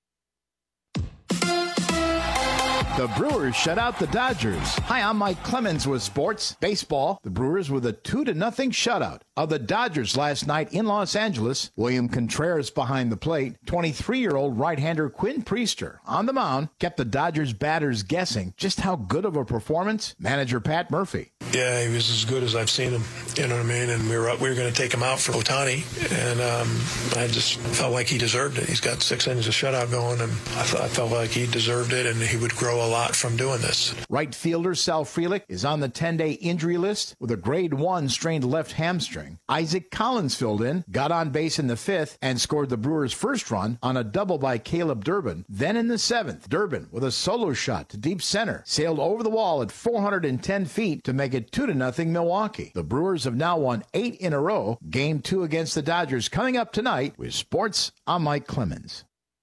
[SPEAKER 4] The Brewers shut out the Dodgers. Hi, I'm Mike Clemens with sports. Baseball, the Brewers with a two to nothing shutout of the Dodgers last night in Los Angeles. William Contreras behind the plate. twenty-three-year-old right-hander Quinn Priester on the mound kept the Dodgers batters guessing just how good of a performance. Manager Pat Murphy.
[SPEAKER 7] Yeah, he was as good as I've seen him. You know what I mean? And we were we were going to take him out for Ohtani, and um, I just felt like he deserved it. He's got six innings of shutout going, and I, th- I felt like he deserved it, and he would grow a lot from doing this.
[SPEAKER 4] Right fielder Sal Frelick is on the ten-day injury list with a grade one strained left hamstring. Isaac Collins filled in, got on base in the fifth, and scored the Brewers' first run on a double by Caleb Durbin. Then in the seventh, Durbin, with a solo shot to deep center, sailed over the wall at four hundred ten feet to make it two to nothing Milwaukee. The Brewers have now won eight in a row. Game two against the Dodgers coming up tonight. With sports, I'm Mike Clemens.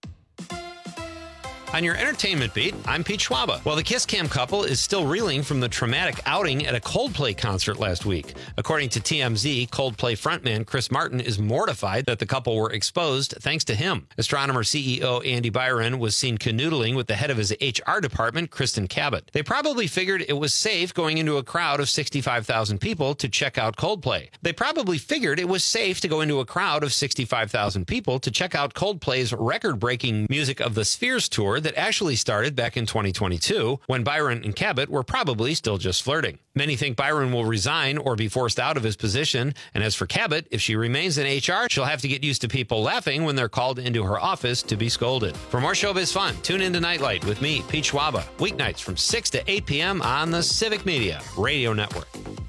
[SPEAKER 22] On your entertainment beat, I'm Pete Schwaba. Well, the Kiss Cam couple is still reeling from the traumatic outing at a Coldplay concert last week. According to T M Z, Coldplay frontman Chris Martin is mortified that the couple were exposed thanks to him. Astronomer C E O Andy Byron was seen canoodling with the head of his H R department, Kristen Cabot. They probably figured it was safe going into a crowd of sixty-five thousand people to check out Coldplay. They probably figured it was safe to go into a crowd of sixty-five thousand people to check out Coldplay's record-breaking Music of the Spheres tour that actually started back in twenty twenty-two, when Byron and Cabot were probably still just flirting. Many think Byron will resign or be forced out of his position, and as for Cabot, if she remains in H R, she'll have to get used to people laughing when they're called into her office to be scolded. For more showbiz fun, tune into Nightlight with me, Pete Schwaba, weeknights from six to eight p.m. on the Civic Media Radio Network.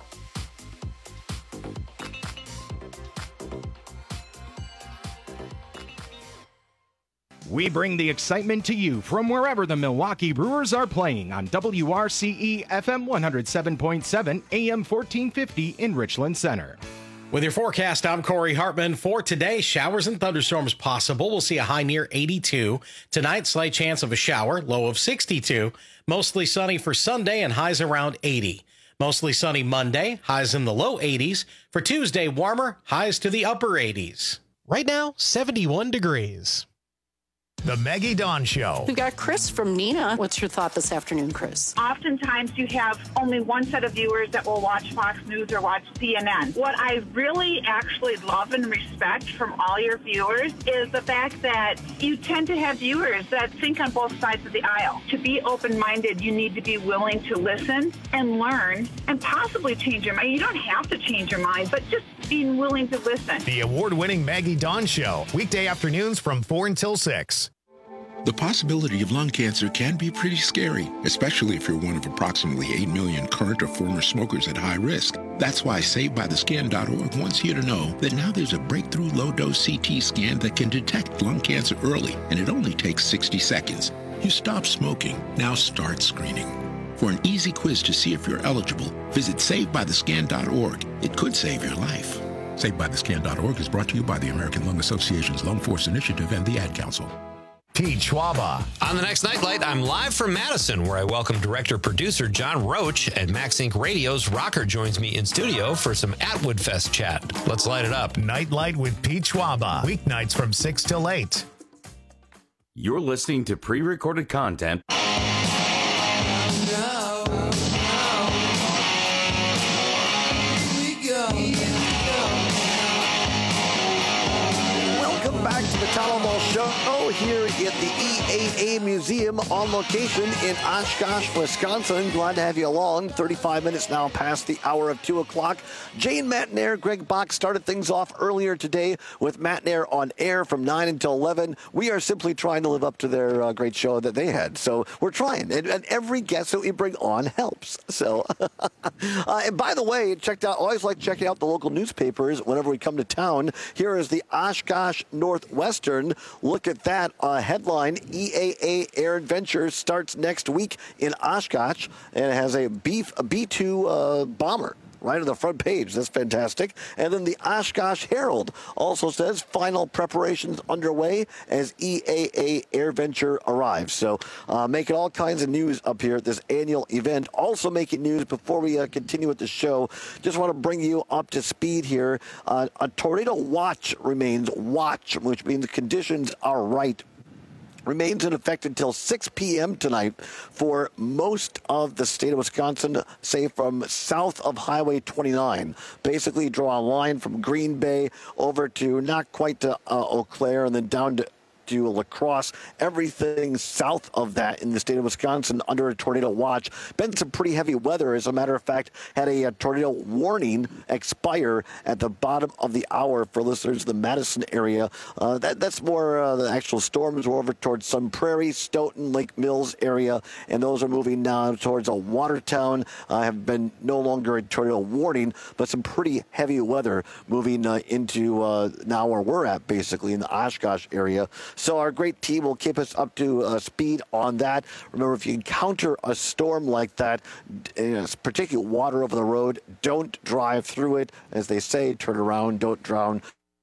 [SPEAKER 9] We bring the excitement to you from wherever the Milwaukee Brewers are playing on W R C E F M one oh seven point seven, A M fourteen fifty in Richland Center.
[SPEAKER 14] With your forecast, I'm Corey Hartman. For today, showers and thunderstorms possible. We'll see a high near eighty-two. Tonight, slight chance of a shower, low of sixty-two. Mostly sunny for Sunday and highs around eighty. Mostly sunny Monday, highs in the low eighties. For Tuesday, warmer, highs to the upper eighties.
[SPEAKER 9] Right now, seventy-one degrees.
[SPEAKER 5] The Maggie Dawn Show.
[SPEAKER 10] We've got Chris from Neenah. What's your thought this afternoon, Chris?
[SPEAKER 11] Oftentimes you have only one set of viewers that will watch Fox News or watch C N N. What I really actually love and respect from all your viewers is the fact that you tend to have viewers that think on both sides of the aisle. To be open-minded, you need to be willing to listen and learn and possibly change your mind. You don't have to change your mind, but just being willing to listen.
[SPEAKER 5] The award-winning Maggie Dawn Show. Weekday afternoons from four until six.
[SPEAKER 12] The possibility of lung cancer can be pretty scary, especially if you're one of approximately eight million current or former smokers at high risk. That's why Saved By The Scan dot org wants you to know that now there's a breakthrough low-dose C T scan that can detect lung cancer early, and it only takes sixty seconds. You stop smoking, now start screening. For an easy quiz to see if you're eligible, visit Saved By The Scan dot org. It could save your life. Saved By The Scan dot org is brought to you by the American Lung Association's Lung Force Initiative and the Ad Council.
[SPEAKER 5] Pete Schwaba.
[SPEAKER 22] On the next Nightlight, I'm live from Madison, where I welcome director-producer John Roach, and Max Inc Radio's Rocker joins me in studio for some Atwood Fest chat. Let's light it up.
[SPEAKER 5] Nightlight with Pete Schwaba. Weeknights from six till eight.
[SPEAKER 15] You're listening to pre-recorded content.
[SPEAKER 19] Welcome back to the Town Hall Show here at the E A A Museum on location in Oshkosh, Wisconsin. Glad to have you along. thirty-five minutes now past the hour of two o'clock. Jane Matnair, Greg Bach started things off earlier today with Matnair on air from nine until eleven. We are simply trying to live up to their uh, great show that they had. So we're trying. And, and every guest that we bring on helps. So, uh, and by the way, checked out, always like checking out the local newspapers whenever we come to town. Here is the Oshkosh Northwestern. Look at that uh, headline. E A A Air Adventure starts next week in Oshkosh, and it has a B two uh, bomber right on the front page. That's fantastic. And then the Oshkosh Herald also says final preparations underway as E A A Air Venture arrives. So uh, making all kinds of news up here at this annual event. Also making news before we uh, continue with the show. Just want to bring you up to speed here. Uh, a tornado watch remains watch, which means the conditions are right. Remains in effect until six p.m. tonight for most of the state of Wisconsin, say from south of Highway twenty-nine. Basically, draw a line from Green Bay over to not quite to uh, Eau Claire and then down to to La Crosse, everything south of that in the state of Wisconsin under a tornado watch. Been some pretty heavy weather. As a matter of fact, had a, a tornado warning expire at the bottom of the hour for listeners in the Madison area. Uh, that, that's more uh, the actual storms were over towards Sun Prairie, Stoughton, Lake Mills area, and those are moving now towards a Watertown. Uh, have been no longer a tornado warning, but some pretty heavy weather moving uh, into uh, now where we're at, basically in the Oshkosh area. So our great team will keep us up to uh, speed on that. Remember, if you encounter a storm like that, uh, particularly water over the road, don't drive through it. As they say, turn around, don't drown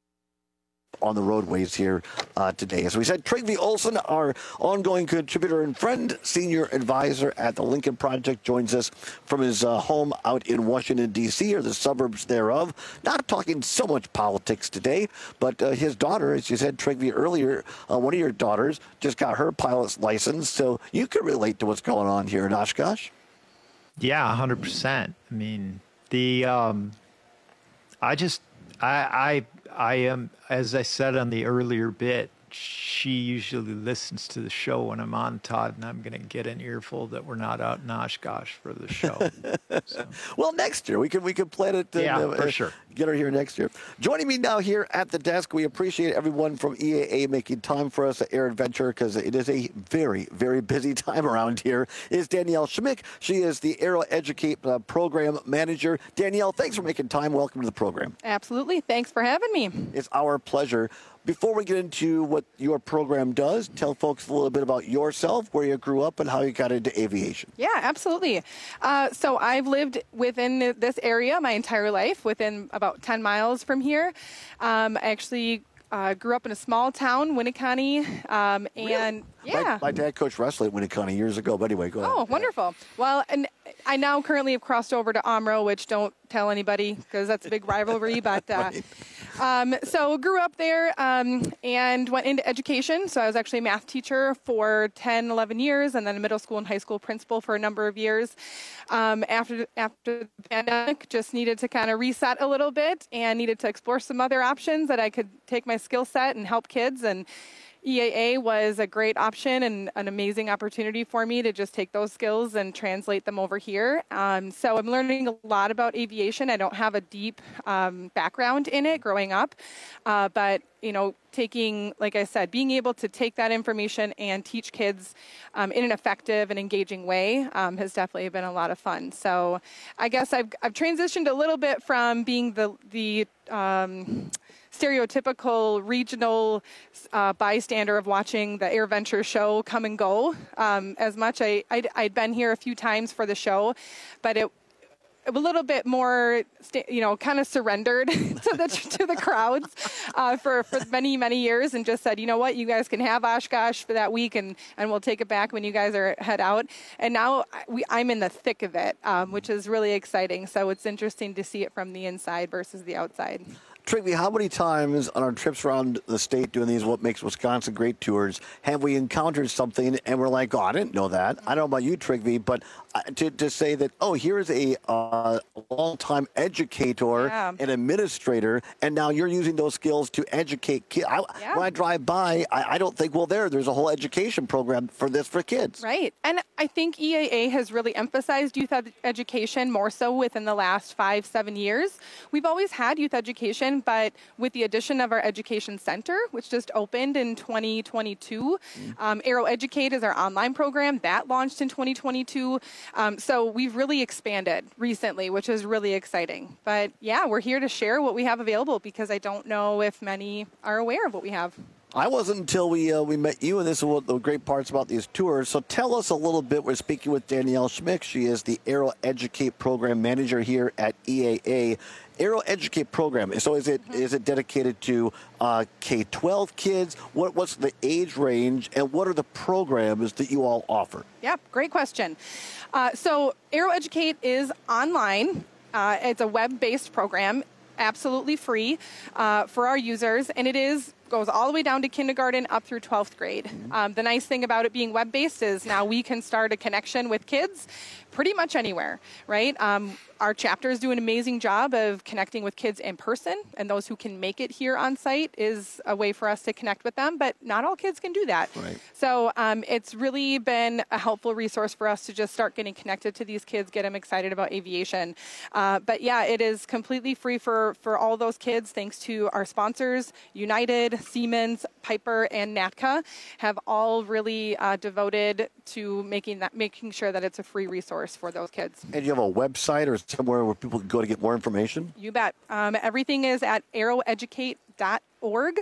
[SPEAKER 19] on the roadways here uh, today. As we said, Trygve Olsen, our ongoing contributor and friend, senior advisor at the Lincoln Project, joins us from his uh, home out in Washington, D C, or the suburbs thereof. Not talking so much politics today, but uh, his daughter, as you said, Trygve, earlier, uh, one of your daughters just got her pilot's license, so you can relate to what's going on here in Oshkosh.
[SPEAKER 20] Yeah, one hundred percent. I mean, the um, I just, I, I, I am, as I said on the earlier bit, she usually listens to the show when I'm on, Todd, and I'm going to get an earful that we're not out in Oshkosh for the show. So.
[SPEAKER 19] Well, next year we could we could plan it.
[SPEAKER 20] Yeah,
[SPEAKER 19] uh,
[SPEAKER 20] for
[SPEAKER 19] uh,
[SPEAKER 20] sure.
[SPEAKER 19] Get her here next year. Joining me now here at the desk, we appreciate everyone from E A A making time for us at Air Adventure because it is a very, very busy time around here. Is Danielle Schmick. She is the Aero Educate uh, Program Manager. Danielle, thanks for making time. Welcome to the program.
[SPEAKER 13] Absolutely. Thanks for having me.
[SPEAKER 19] It's our pleasure. before we get into what your program does, tell folks a little bit about yourself, where you grew up, and how you got into aviation.
[SPEAKER 6] Yeah, absolutely. Uh, so I've lived within this area my entire life, within about ten miles from here. Um, I actually uh, grew up in a small town, Winneconne, um, and
[SPEAKER 19] really?
[SPEAKER 6] yeah.
[SPEAKER 19] My, my dad coached wrestling at Winneconne years ago, but anyway, go ahead.
[SPEAKER 6] Oh, wonderful. Well, and I now currently have crossed over to Omro, which don't tell anybody because that's a big rivalry, but uh,
[SPEAKER 19] Right.
[SPEAKER 6] Um, so grew up there um, and went into education. So I was actually a math teacher for ten, eleven years, and then a middle school and high school principal for a number of years. Um, after after the pandemic, just needed to kind of reset a little bit and needed to explore some other options that I could take my skill set and help kids. And E A A was a great option and an amazing opportunity for me to just take those skills and translate them over here. Um, so I'm learning a lot about aviation. I don't have a deep um, background in it growing up, uh, but you know, taking, like I said, being able to take that information and teach kids um, in an effective and engaging way um, has definitely been a lot of fun. So I guess I've I've transitioned a little bit from being the the um, stereotypical regional uh, bystander of watching the AirVenture show come and go. Um, as much I I'd, I'd been here a few times for the show, but it. a little bit more, you know, kind of surrendered to the to the crowds uh, for, for many, many years and just said, you know what, you guys can have Oshkosh for that week and, and we'll take it back when you guys are head out. And now we, I'm in the thick of it, um, which is really exciting. So it's interesting to see it from the inside versus the outside.
[SPEAKER 19] Trigby, how many times on our trips around the state doing these What Makes Wisconsin Great tours have we encountered something and we're like, oh, I didn't know that. I don't know about you, Trigby, but to, to say that, oh, here's a uh, long-time educator
[SPEAKER 6] Yeah.
[SPEAKER 19] and administrator, and now you're using those skills to educate kids. I,
[SPEAKER 6] Yeah.
[SPEAKER 19] When I drive by, I, I don't think, well, there, there's a whole education program for this for kids.
[SPEAKER 6] Right. And I think E A A has really emphasized youth ed- education more so within the last five, seven years. We've always had youth education, but with the addition of our education center, which just opened in twenty twenty-two, um, Aero Educate is our online program that launched in twenty twenty-two. Um, so we've really expanded recently, which is really exciting. But yeah, we're here to share what we have available because I don't know if many are aware of what we have.
[SPEAKER 19] I wasn't until we uh, we met you, and this is one of the great parts about these tours. So tell us a little bit. We're speaking with Danielle Schmick. She is the Aero Educate Program Manager here at E A A. Aero Educate Program. So is it is it dedicated to uh, K twelve kids? What what's the age range, and what are the programs that you all offer?
[SPEAKER 6] Yep, great question. Uh, so Aero Educate is online. Uh, it's a web-based program, absolutely free uh, for our users, and it is goes all the way down to kindergarten up through twelfth grade. Um, the nice thing about it being web-based is now we can start a connection with kids pretty much anywhere, right? Um, our chapters do an amazing job of connecting with kids in person, and those who can make it here on site is a way for us to connect with them, but not all kids can do that.
[SPEAKER 19] Right.
[SPEAKER 6] So um, it's really been a helpful resource for us to just start getting connected to these kids, get them excited about aviation. Uh, but yeah, it is completely free for, for all those kids, thanks to our sponsors, United, Siemens, Piper, and N A T C A have all really uh, devoted to making that, making sure that it's a free resource for those kids.
[SPEAKER 19] And you have a website or somewhere where people can go to get more information?
[SPEAKER 6] You bet. Um, everything is at aero educate dot org.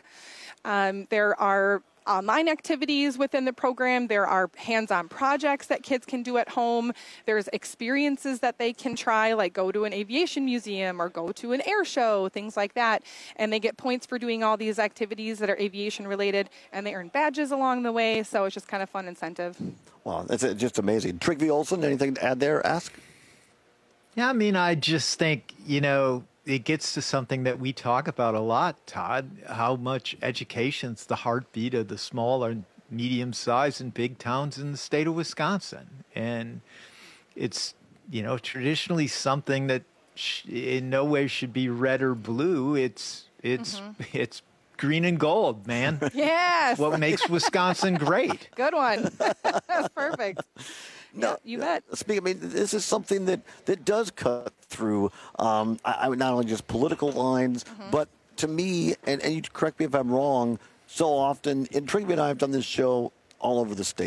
[SPEAKER 6] Um, there are online activities within the program. There are hands-on projects that kids can do at home. There's experiences that they can try, like go to an aviation museum or go to an air show, things like that. And they get points for doing all these activities that are aviation related, and they earn badges along the way. So it's just kind of fun incentive.
[SPEAKER 19] Wow, that's uh, just amazing. Trigby Olson, anything to add there? Ask.
[SPEAKER 20] Yeah, I mean, I just think, you know, it gets to something that we talk about a lot, Todd, how much education's the heartbeat of the small or medium-sized and big towns in the state of Wisconsin. And it's, you know, traditionally something that sh- in no way should be red or blue. It's, it's, mm-hmm. it's green and gold, man.
[SPEAKER 6] Yes.
[SPEAKER 20] What makes Wisconsin great.
[SPEAKER 6] Good one. That's perfect.
[SPEAKER 19] No,
[SPEAKER 6] yeah, you bet.
[SPEAKER 19] Speak. I mean, this is something that, that does cut through um, I, I would not only just political lines, mm-hmm. but to me, and, and you correct me if I'm wrong, so often, and Trigby and I have done this show all over the state,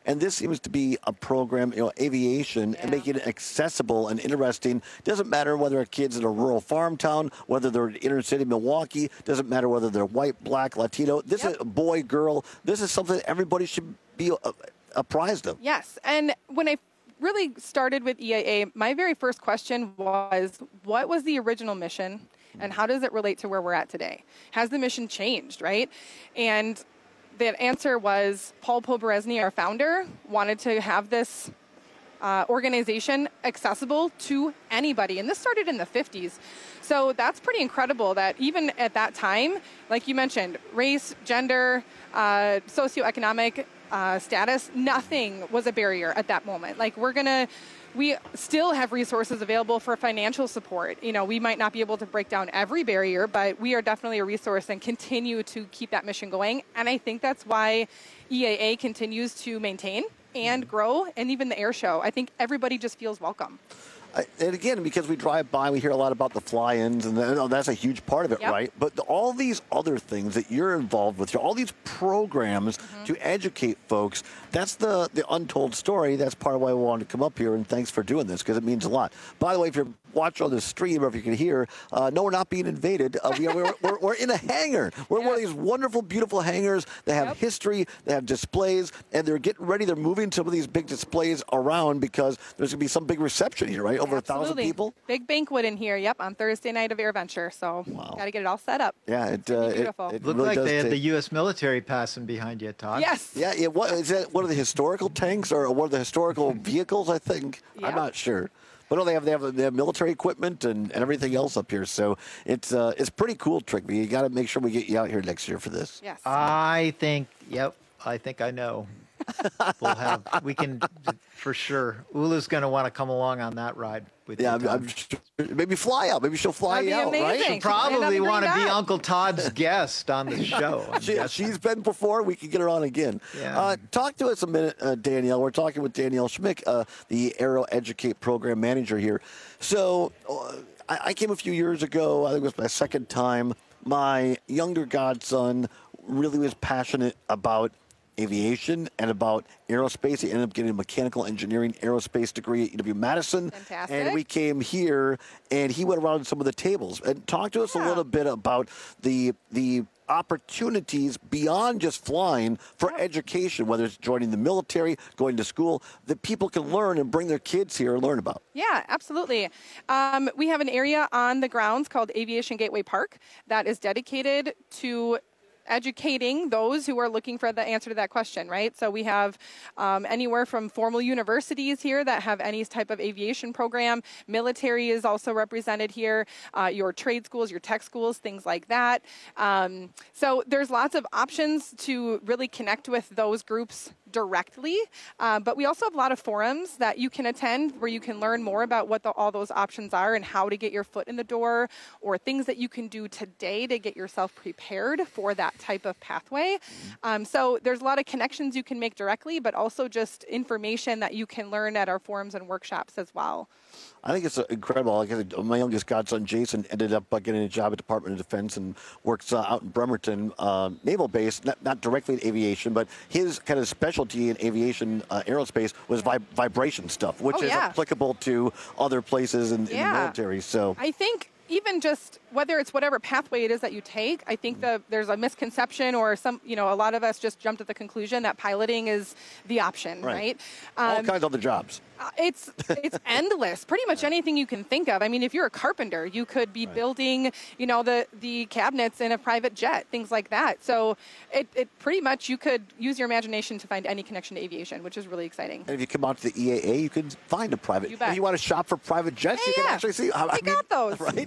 [SPEAKER 19] And this seems to be a program, you know, aviation, yeah. and making it accessible and interesting. Doesn't matter whether a kid's in a rural farm town, whether they're in inner city Milwaukee. Doesn't matter whether they're white, black, Latino. This yep. is a boy, girl. This is something that everybody should be uh, apprised of.
[SPEAKER 6] Yes, and when I really started with E A A, my very first question was, what was the original mission, and how does it relate to where we're at today? Has the mission changed, right? And the answer was Paul Poberezny, our founder, wanted to have this uh, organization accessible to anybody. And this started in the fifties. So that's pretty incredible that even at that time, like you mentioned, race, gender, uh, socioeconomic uh, status, nothing was a barrier at that moment. Like we're going to... We still have resources available for financial support. You know, we might not be able to break down every barrier, but we are definitely a resource and continue to keep that mission going. And I think that's why E A A continues to maintain and grow, and even the air show. I think everybody just feels welcome.
[SPEAKER 19] I, and again, because we drive by, we hear a lot about the fly-ins, and the, that's a huge part of it, yep. right? But the, all these other things that you're involved with, all these programs mm-hmm. to educate folks, that's the, the untold story. That's part of why we wanted to come up here, and thanks for doing this, because it means a lot. By the way, if you're watching on the stream, or if you can hear, uh, no, we're not being invaded. Uh, we are, we're, we're, we're in a hangar. We're in one of these wonderful, beautiful hangars. They have yep. history, they have displays, and they're getting ready. They're moving some of these big displays around because there's going to be some big reception here, right? Over
[SPEAKER 6] Absolutely.
[SPEAKER 19] a thousand people.
[SPEAKER 6] Big banquet in here, yep, on Thursday night of AirVenture. So wow. got to get it all set up.
[SPEAKER 19] Yeah, it, uh,
[SPEAKER 6] beautiful.
[SPEAKER 19] it, it
[SPEAKER 20] looked
[SPEAKER 19] really
[SPEAKER 20] like they had
[SPEAKER 19] take...
[SPEAKER 20] the U S military passing behind you, Todd.
[SPEAKER 6] Yes.
[SPEAKER 19] Yeah, yeah. What is that? What are the historical tanks or what are the historical vehicles? I think yep. I'm not sure. But no, they have they have they have military equipment and, and everything else up here. So it's uh, it's pretty cool, Trickby. You got to make sure we get you out here next year for this.
[SPEAKER 6] Yes.
[SPEAKER 20] I think. Yep. I think I know. We'll have. We can for sure. Ula's going to want to come along on that ride with
[SPEAKER 19] yeah,
[SPEAKER 20] you.
[SPEAKER 19] I'm, I'm sure. Maybe fly out. Maybe she'll fly you out,
[SPEAKER 6] amazing.
[SPEAKER 19] right?
[SPEAKER 20] She'll probably want to be Uncle Todd's guest on the show.
[SPEAKER 19] she, she's been before. We can get her on again.
[SPEAKER 20] Yeah.
[SPEAKER 19] Uh, talk to us a minute, uh, Danielle. We're talking with Danielle Schmick, uh, the Aero Educate program manager here. So uh, I, I came a few years ago. I think it was my second time. My younger godson really was passionate about aviation and about aerospace. He ended up getting a mechanical engineering aerospace degree at U W-Madison.
[SPEAKER 6] Fantastic.
[SPEAKER 19] And we came here, and he went around some of the tables. And talk to us yeah. a little bit about the the opportunities beyond just flying for yeah. education, whether it's joining the military, going to school, that people can learn and bring their kids here and learn about.
[SPEAKER 6] Yeah, absolutely. Um, we have an area on the grounds called Aviation Gateway Park that is dedicated to educating those who are looking for the answer to that question, right? So we have um, anywhere from formal universities here that have any type of aviation program. Military is also represented here. Uh, your trade schools, your tech schools, things like that. Um, so there's lots of options to really connect with those groups directly, uh, but we also have a lot of forums that you can attend where you can learn more about what the, all those options are and how to get your foot in the door, or things that you can do today to get yourself prepared for that type of pathway. Um, so there's a lot of connections you can make directly, but also just information that you can learn at our forums and workshops as well.
[SPEAKER 19] I think it's incredible. Like I said, my youngest godson, Jason, ended up uh, getting a job at the Department of Defense and works uh, out in Bremerton uh, Naval Base, not, not directly in aviation, but his kind of specialty in aviation uh, aerospace was vi- vibration stuff, which
[SPEAKER 6] oh,
[SPEAKER 19] is
[SPEAKER 6] yeah.
[SPEAKER 19] applicable to other places in,
[SPEAKER 6] yeah.
[SPEAKER 19] in the military. So
[SPEAKER 6] I think even just whether it's whatever pathway it is that you take, I think that there's a misconception, or some, you know, a lot of us just jumped at the conclusion that piloting is the option, right? right?
[SPEAKER 19] All
[SPEAKER 6] Um,
[SPEAKER 19] kinds of other jobs.
[SPEAKER 6] It's it's endless. Pretty much anything you can think of. I mean, if you're a carpenter, you could be right. building, you know, the, the cabinets in a private jet, things like that. So it, it pretty much, you could use your imagination to find any connection to aviation, which is really exciting.
[SPEAKER 19] And if you come out to the E A A, you can find a private.
[SPEAKER 6] You bet.
[SPEAKER 19] If you want to shop for private jets,
[SPEAKER 6] yeah,
[SPEAKER 19] you can
[SPEAKER 6] yeah.
[SPEAKER 19] actually see. I,
[SPEAKER 6] we
[SPEAKER 19] I mean,
[SPEAKER 6] got those.
[SPEAKER 19] Right?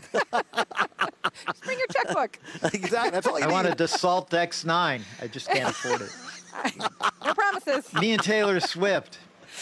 [SPEAKER 6] Just bring your checkbook.
[SPEAKER 19] Exactly. That's all you
[SPEAKER 20] I
[SPEAKER 19] need.
[SPEAKER 20] want a Dassault X nine. I just can't afford it.
[SPEAKER 6] No promises.
[SPEAKER 20] Me and Taylor Swift.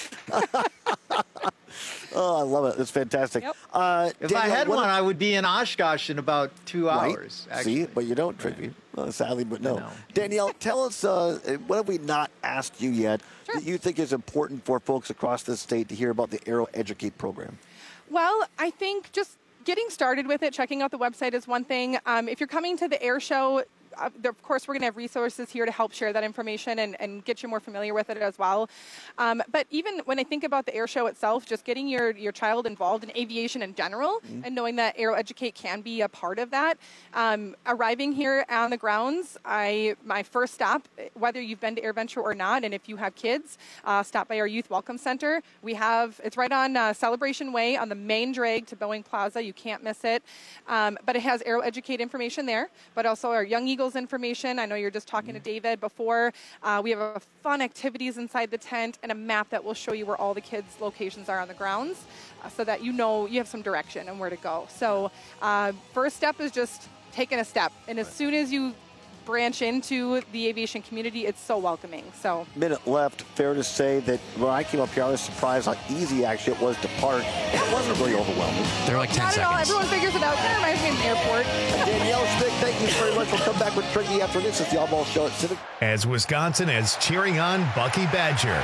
[SPEAKER 19] Oh, I love it. That's fantastic.
[SPEAKER 6] Yep.
[SPEAKER 19] Uh,
[SPEAKER 20] if
[SPEAKER 19] Danielle,
[SPEAKER 20] I had
[SPEAKER 19] what
[SPEAKER 20] one,
[SPEAKER 19] are,
[SPEAKER 20] I would be in Oshkosh in about two
[SPEAKER 19] right?
[SPEAKER 20] hours. Actually.
[SPEAKER 19] See, but you don't, Tricky. Well, sadly, but no.
[SPEAKER 20] No.
[SPEAKER 19] Danielle, tell us, uh, what have we not asked you yet
[SPEAKER 6] Sure.
[SPEAKER 19] that you think is important for folks across the state to hear about the Aero Educate program?
[SPEAKER 6] Well, I think just getting started with it, checking out the website is one thing. Um, if you're coming to the air show, uh, of course, we're going to have resources here to help share that information and, and get you more familiar with it as well. Um, but even when I think about the air show itself, just getting your, your child involved in aviation in general mm-hmm. and knowing that AeroEducate can be a part of that. Um, arriving here on the grounds, I my first stop, whether you've been to AirVenture or not, and if you have kids, uh, stop by our Youth Welcome Center. We have, it's right on uh, Celebration Way on the main drag to Boeing Plaza. You can't miss it. Um, but it has AeroEducate information there, but also our Young Eagles information. I know you're just talking mm-hmm. to David before. Uh, we have a fun activities inside the tent and a map that will show you where all the kids' locations are on the grounds uh, so that you know you have some direction and where to go. So uh, first step is just taking a step. And as soon as you branch into the aviation community, it's so welcoming. So
[SPEAKER 19] minute left. Fair to say that when I came up here, I was surprised how easy actually it was to park. It wasn't really overwhelming.
[SPEAKER 22] They're like ten
[SPEAKER 6] Not
[SPEAKER 22] seconds.
[SPEAKER 6] At all. Everyone figures it out. It reminds me of an airport.
[SPEAKER 19] Danielle Schmidt, thank you very much. We'll come back with Tricky after this. It's the All Ball Show at Civic.
[SPEAKER 5] As Wisconsin is cheering on Bucky Badger.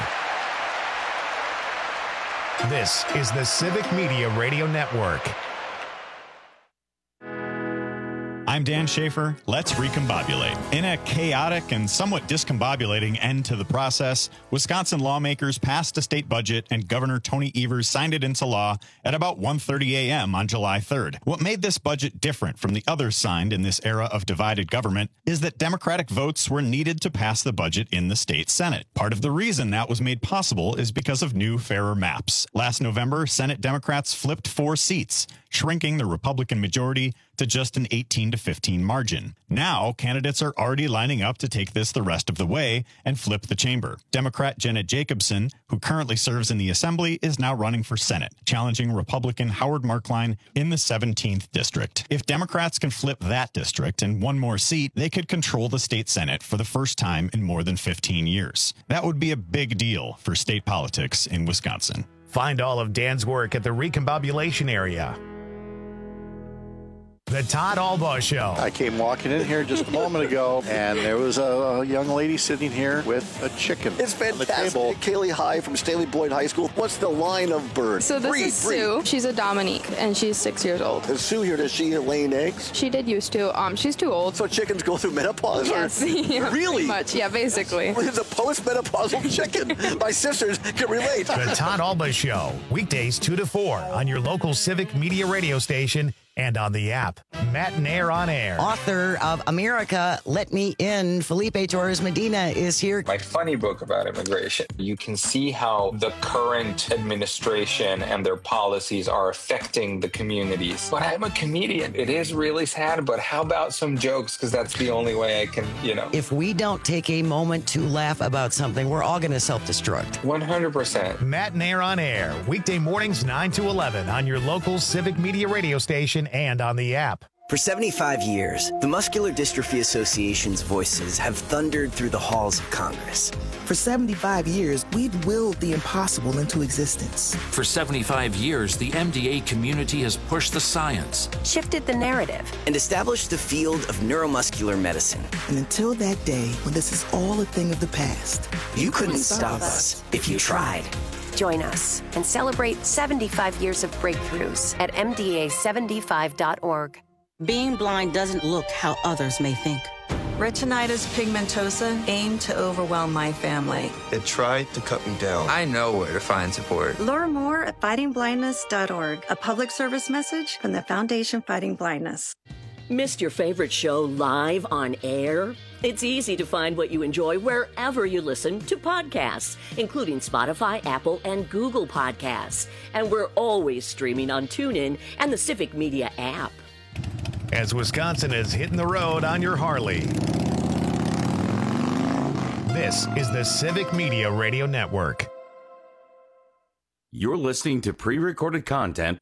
[SPEAKER 5] This is the Civic Media Radio Network.
[SPEAKER 2] I'm Dan Schaefer. Let's recombobulate. In a chaotic and somewhat discombobulating end to the process, Wisconsin lawmakers passed a state budget and Governor Tony Evers signed it into law at about one thirty a.m. on July third. What made this budget different from the others signed in this era of divided government is that Democratic votes were needed to pass the budget in the state Senate. Part of the reason that was made possible is because of new, fairer maps. Last November, Senate Democrats flipped four seats, shrinking the Republican majority to just an eighteen to fifteen margin. Now, candidates are already lining up to take this the rest of the way and flip the chamber. Democrat Janet Jacobson, who currently serves in the Assembly, is now running for Senate, challenging Republican Howard Markline in the seventeenth district. If Democrats can flip that district and one more seat, they could control the state Senate for the first time in more than fifteen years. That would be a big deal for state politics in Wisconsin.
[SPEAKER 5] Find all of Dan's work at the Recombobulation area. The Todd Albaugh Show.
[SPEAKER 8] I came walking in here just a moment ago, and there was a, a young lady sitting here with a chicken.
[SPEAKER 19] It's fantastic. On the table. Kaylee High from Stanley Boyd High School. What's the line of bird?
[SPEAKER 13] So this
[SPEAKER 19] breed,
[SPEAKER 13] is
[SPEAKER 19] breed.
[SPEAKER 13] Sue. She's a Dominique, and she's six years old.
[SPEAKER 19] Is Sue here? Does she laying eggs?
[SPEAKER 13] She did used to. Um, she's too old.
[SPEAKER 19] So chickens go through menopause?
[SPEAKER 13] Yes.
[SPEAKER 19] Or?
[SPEAKER 13] Yeah,
[SPEAKER 19] really?
[SPEAKER 13] Pretty much. Yeah, basically.
[SPEAKER 19] Well, it's a post-menopausal chicken. My sisters can relate.
[SPEAKER 5] The Todd Albaugh Show. Weekdays two to four on your local Civic Media radio station and on the app. Matt Nair on air.
[SPEAKER 16] Author of America, Let Me In, Felipe Torres Medina is here.
[SPEAKER 18] My funny book about immigration. You can see how the current administration and their policies are affecting the communities. But I'm a comedian. It is really sad, but how about some jokes? Because that's the only way I can, you know.
[SPEAKER 16] If we don't take a moment to laugh about something, we're all going to self-destruct.
[SPEAKER 18] one hundred percent.
[SPEAKER 5] Matt Nair on air. Weekday mornings nine to eleven on your local Civic Media radio station and on the app.
[SPEAKER 25] For seventy-five years, the Muscular Dystrophy Association's voices have thundered through the halls of Congress.
[SPEAKER 24] For seventy-five years, we've willed the impossible into existence.
[SPEAKER 26] For seventy-five years, the M D A community has pushed the science,
[SPEAKER 25] shifted the narrative, and established the field of neuromuscular medicine.
[SPEAKER 24] And until that day when this is all a thing of the past,
[SPEAKER 25] you, you couldn't, couldn't stop us if you tried.
[SPEAKER 27] Join us and celebrate seventy-five years of breakthroughs at M D A seventy-five dot org.
[SPEAKER 28] Being blind doesn't look how others may think.
[SPEAKER 29] Retinitis pigmentosa aimed to overwhelm my family.
[SPEAKER 30] It tried to cut me down. I know where to find support.
[SPEAKER 29] Learn more at fighting blindness dot org, a public service message from the Foundation Fighting Blindness.
[SPEAKER 31] Missed your favorite show live on air? It's easy to find what you enjoy wherever you listen to podcasts, including Spotify, Apple, and Google Podcasts. And we're always streaming on TuneIn and the Civic Media app.
[SPEAKER 5] As Wisconsin is hitting the road on your Harley. This is the Civic Media Radio Network.
[SPEAKER 15] You're listening to pre-recorded content.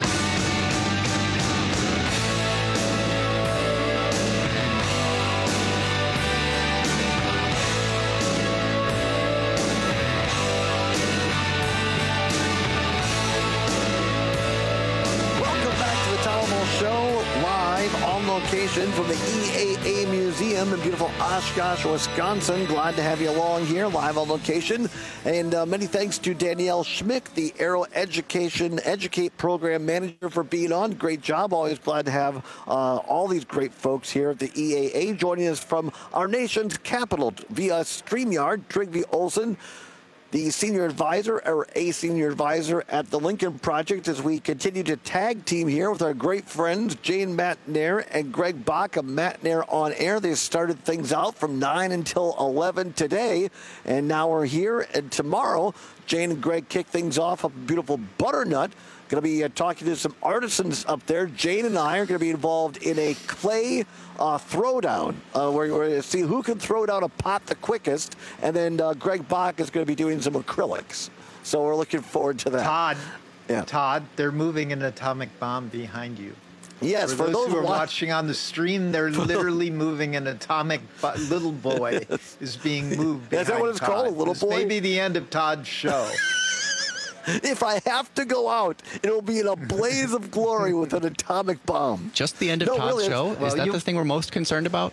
[SPEAKER 19] location from the E A A Museum in beautiful Oshkosh, Wisconsin. Glad to have you along here, live on location. And uh, many thanks to Danielle Schmick, the Aero Education Educate Program Manager, for being on. Great job. Always glad to have uh, all these great folks here at the E A A joining us from our nation's capital via StreamYard. Trygve Olsen, the senior advisor, or a senior advisor at the Lincoln Project, as we continue to tag team here with our great friends Jane Matnair and Greg Bach of Matnair On Air. They started things out from nine until eleven today, and now we're here. And tomorrow, Jane and Greg kick things off up a beautiful Butternut. Going to be uh, talking to some artisans up there. Jane and I are going to be involved in a clay uh, throwdown. Uh, we're going to see who can throw down a pot the quickest. And then uh, Greg Bach is going to be doing some acrylics. So we're looking forward to that.
[SPEAKER 20] Todd,
[SPEAKER 19] yeah.
[SPEAKER 20] Todd, they're moving an atomic bomb behind you.
[SPEAKER 19] Yes,
[SPEAKER 20] for,
[SPEAKER 19] for
[SPEAKER 20] those,
[SPEAKER 19] those
[SPEAKER 20] who are
[SPEAKER 19] watch-
[SPEAKER 20] watching on the stream, they're literally moving an atomic bo- little boy is being moved.
[SPEAKER 19] Is that what it's
[SPEAKER 20] Todd.
[SPEAKER 19] called, a little
[SPEAKER 20] this
[SPEAKER 19] boy?
[SPEAKER 20] May be the end of Todd's show.
[SPEAKER 19] If I have to go out, it'll be in a blaze of glory with an atomic bomb.
[SPEAKER 1] Just the end of
[SPEAKER 19] No,
[SPEAKER 1] Todd's
[SPEAKER 19] really,
[SPEAKER 1] show?
[SPEAKER 19] well,
[SPEAKER 1] Is that
[SPEAKER 19] you-
[SPEAKER 1] the thing we're most concerned about?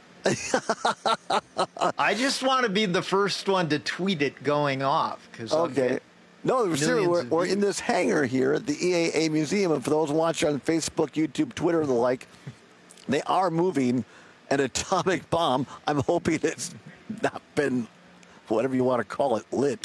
[SPEAKER 20] I just want to be the first one to tweet it going off. Cause
[SPEAKER 19] Okay. No, seriously, we're,
[SPEAKER 20] of
[SPEAKER 19] we're in this hangar here at the E A A Museum, and for those watching on Facebook, YouTube, Twitter, and the like, they are moving an atomic bomb. I'm hoping it's not been, whatever you want to call it, lit.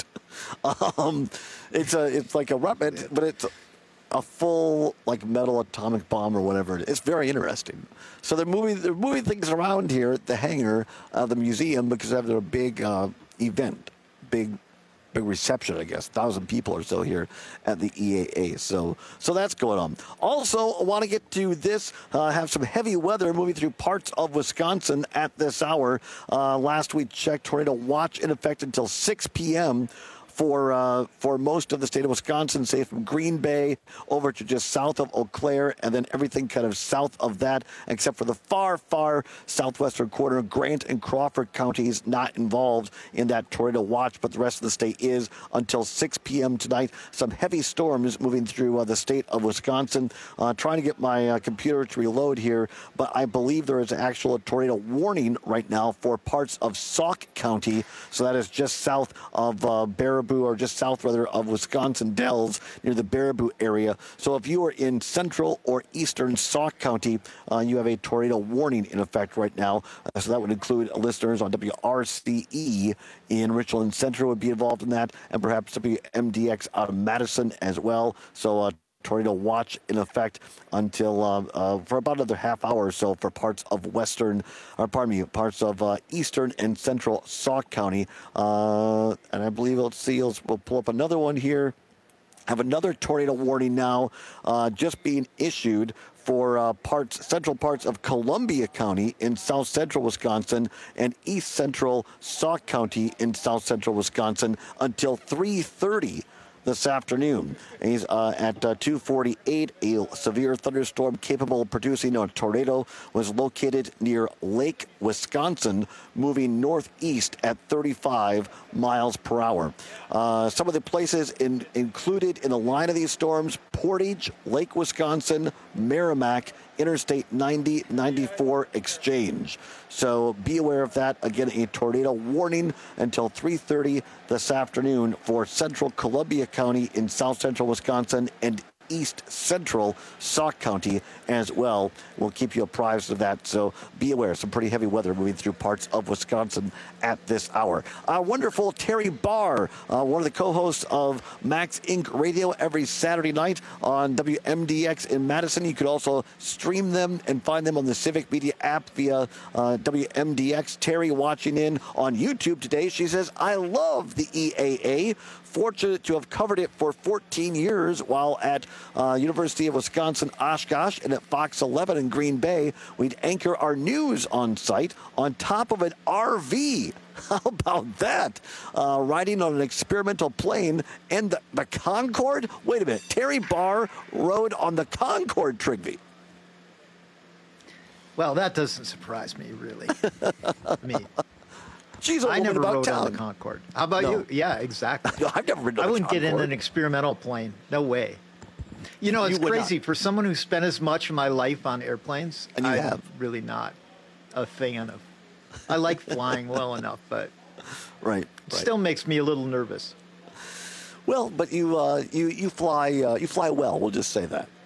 [SPEAKER 19] Um, it's a, it's like a rocket, but it's a full like metal atomic bomb or whatever it is. It's very interesting. So they're moving, they're moving things around here at the hangar, uh, the museum, because they have their big uh, event, big. Big reception, I guess. Thousand people or so here at the E A A. So, so that's going on. Also, I want to get to this. Uh, have some heavy weather moving through parts of Wisconsin at this hour. Uh, last we checked, tornado watch in effect until six p.m. for uh, for most of the state of Wisconsin, say from Green Bay over to just south of Eau Claire, and then everything kind of south of that, except for the far, far southwestern corner. Grant and Crawford counties not involved in that tornado watch, but the rest of the state is until six p.m. tonight. Some heavy storms moving through uh, the state of Wisconsin. Uh, trying to get my uh, computer to reload here, but I believe there is an actual tornado warning right now for parts of Sauk County, so that is just south of uh, Baraboo, or just south, rather, of Wisconsin Dells, near the Baraboo area. So if you are in central or eastern Sauk County, uh, you have a tornado warning in effect right now. Uh, so that would include listeners on W R C E in Richland Central would be involved in that, and perhaps W M D X out of Madison as well. So uh, tornado watch in effect until uh, uh, for about another half hour or so for parts of western, or pardon me, parts of uh, eastern and central Sauk County. Uh, and I believe, let's see, we'll pull up another one here. Have another tornado warning now uh, just being issued for uh, parts, central parts of Columbia County in south central Wisconsin and east central Sauk County in south central Wisconsin until three thirty this afternoon. And he's uh, at uh, two forty-eight. A severe thunderstorm capable of producing a tornado was located near Lake, Wisconsin, moving northeast at thirty-five miles per hour. Uh, some of the places in, included in the line of these storms: Portage, Lake, Wisconsin, Merrimack, Interstate ninety, ninety-four Exchange. So be aware of that. Again, a tornado warning until three thirty this afternoon for central Columbia County in south central Wisconsin and east central Sauk County as well. We'll keep you apprised of that, so be aware. Some pretty heavy weather moving through parts of Wisconsin at this hour. Uh, wonderful Terry Barr, uh, one of the co-hosts of Max Incorporated. Radio every Saturday night on W M D X in Madison. You could also stream them and find them on the Civic Media app via uh, W M D X. Terry watching in on YouTube today. She says, I love the E A A. Fortunate to have covered it for fourteen years while at uh, University of Wisconsin Oshkosh and at Fox eleven in Green Bay. We'd anchor our news on site on top of an R V. How about that? Uh, riding on an experimental plane and the, the Concorde? Wait a minute. Terry Barr rode on the Concorde, Trygve.
[SPEAKER 20] Well, that doesn't surprise me, really. I mean,
[SPEAKER 19] She's a
[SPEAKER 20] I
[SPEAKER 19] woman
[SPEAKER 20] never
[SPEAKER 19] about
[SPEAKER 20] rode
[SPEAKER 19] town.
[SPEAKER 20] on the Concorde. How about
[SPEAKER 19] No.
[SPEAKER 20] you? Yeah, exactly.
[SPEAKER 19] No, I've never ridden on
[SPEAKER 20] I
[SPEAKER 19] the
[SPEAKER 20] wouldn't get in
[SPEAKER 19] Concorde.
[SPEAKER 20] an experimental plane. No way. You know, it's
[SPEAKER 19] You would
[SPEAKER 20] crazy. For someone who spent as much of my life on airplanes,
[SPEAKER 19] And you
[SPEAKER 20] I'm
[SPEAKER 19] have.
[SPEAKER 20] really not a fan of. I like flying well enough, but
[SPEAKER 19] Right.
[SPEAKER 20] it
[SPEAKER 19] right.
[SPEAKER 20] still makes me a little nervous.
[SPEAKER 19] Well, but you uh, you you fly uh, you fly well. We'll just say that.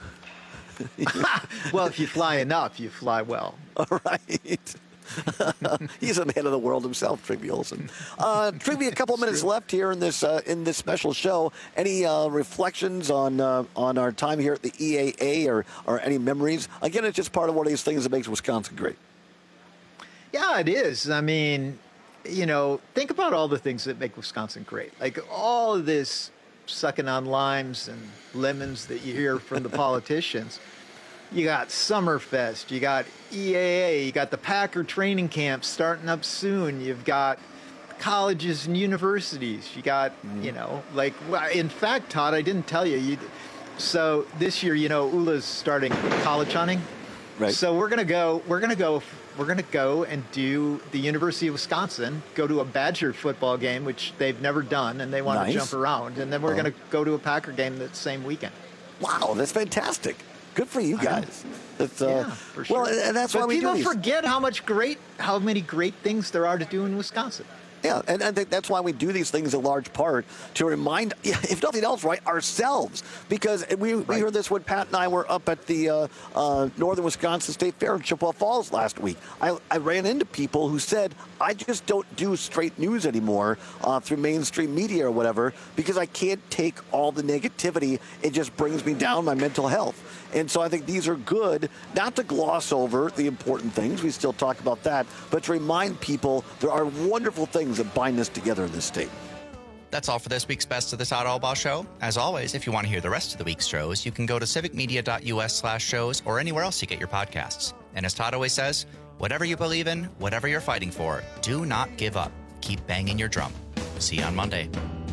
[SPEAKER 20] Well, if you fly enough, you fly well.
[SPEAKER 19] All right. He's a man of the world himself, Trigby Olson. Uh, Trigby, a couple of minutes left here in this uh, in this special show. Any uh, reflections on uh, on our time here at the E A A, or or any memories? Again, it's just part of one of these things that makes Wisconsin great.
[SPEAKER 20] Yeah, it is. I mean, you know, think about all the things that make Wisconsin great. Like all of this sucking on limes and lemons that you hear from the politicians. You got Summerfest, you got E A A, you got the Packer training camps starting up soon. You've got colleges and universities. You got, you know, like, in fact, Todd, I didn't tell you. you so this year, you know, Ula's starting college hunting.
[SPEAKER 19] Right.
[SPEAKER 20] So we're gonna go. We're gonna go. We're gonna go and do the University of Wisconsin. Go to a Badger football game, which they've never done, and they want
[SPEAKER 19] Nice.
[SPEAKER 20] to jump around. And then we're
[SPEAKER 19] Oh.
[SPEAKER 20] gonna go to a Packer game that same weekend.
[SPEAKER 19] Wow, that's fantastic. Good for you guys. That's, uh,
[SPEAKER 20] Yeah, for sure.
[SPEAKER 19] Well, and that's
[SPEAKER 20] but
[SPEAKER 19] why we
[SPEAKER 20] people
[SPEAKER 19] do these.
[SPEAKER 20] forget how much great, how many great things there are to do in Wisconsin.
[SPEAKER 19] Yeah, and I think that's why we do these things in large part, to remind, if nothing else, right, ourselves. Because we, we heard this when Pat and I were up at the uh, uh, Northern Wisconsin State Fair in Chippewa Falls last week. I, I ran into people who said, I just don't do straight news anymore uh, through mainstream media or whatever, because I can't take all the negativity. It just brings me down, my mental health. And so I think these are good, not to gloss over the important things. We still talk about that, but to remind people there are wonderful things that bind us together in this state.
[SPEAKER 1] That's all for this week's Best of the Todd Albaugh Show. As always, if you want to hear the rest of the week's shows, you can go to civicmedia.us slash shows or anywhere else you get your podcasts. And as Todd always says, whatever you believe in, whatever you're fighting for, do not give up. Keep banging your drum. We'll see you on Monday.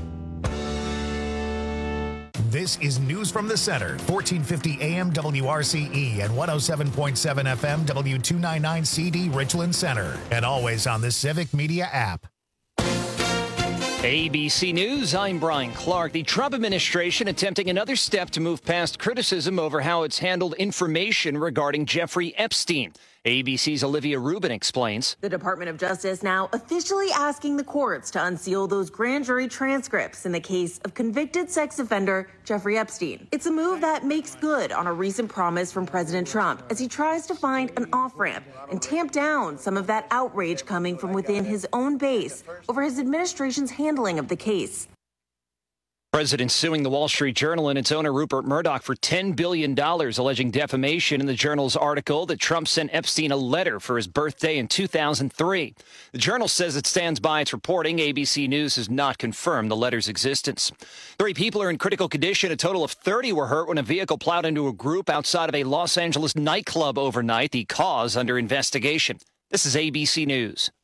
[SPEAKER 5] This is News from the Center, fourteen fifty A M W R C E and one oh seven point seven F M W two ninety-nine C D Richland Center, and always on the Civic Media app.
[SPEAKER 3] A B C News, I'm Brian Clark. The Trump administration attempting another step to move past criticism over how it's handled information regarding Jeffrey Epstein. A B C's Olivia Rubin explains.
[SPEAKER 4] The Department of Justice now officially asking the courts to unseal those grand jury transcripts in the case of convicted sex offender Jeffrey Epstein. It's a move that makes good on a recent promise from President Trump as he tries to find an off-ramp and tamp down some of that outrage coming from within his own base over his administration's handling of the case.
[SPEAKER 3] President suing the Wall Street Journal and its owner Rupert Murdoch for ten billion dollars, alleging defamation in the Journal's article that Trump sent Epstein a letter for his birthday in two thousand three. The Journal says it stands by its reporting. A B C News has not confirmed the letter's existence. Three people are in critical condition. A total of thirty were hurt when a vehicle plowed into a group outside of a Los Angeles nightclub overnight. The cause under investigation. This is A B C News.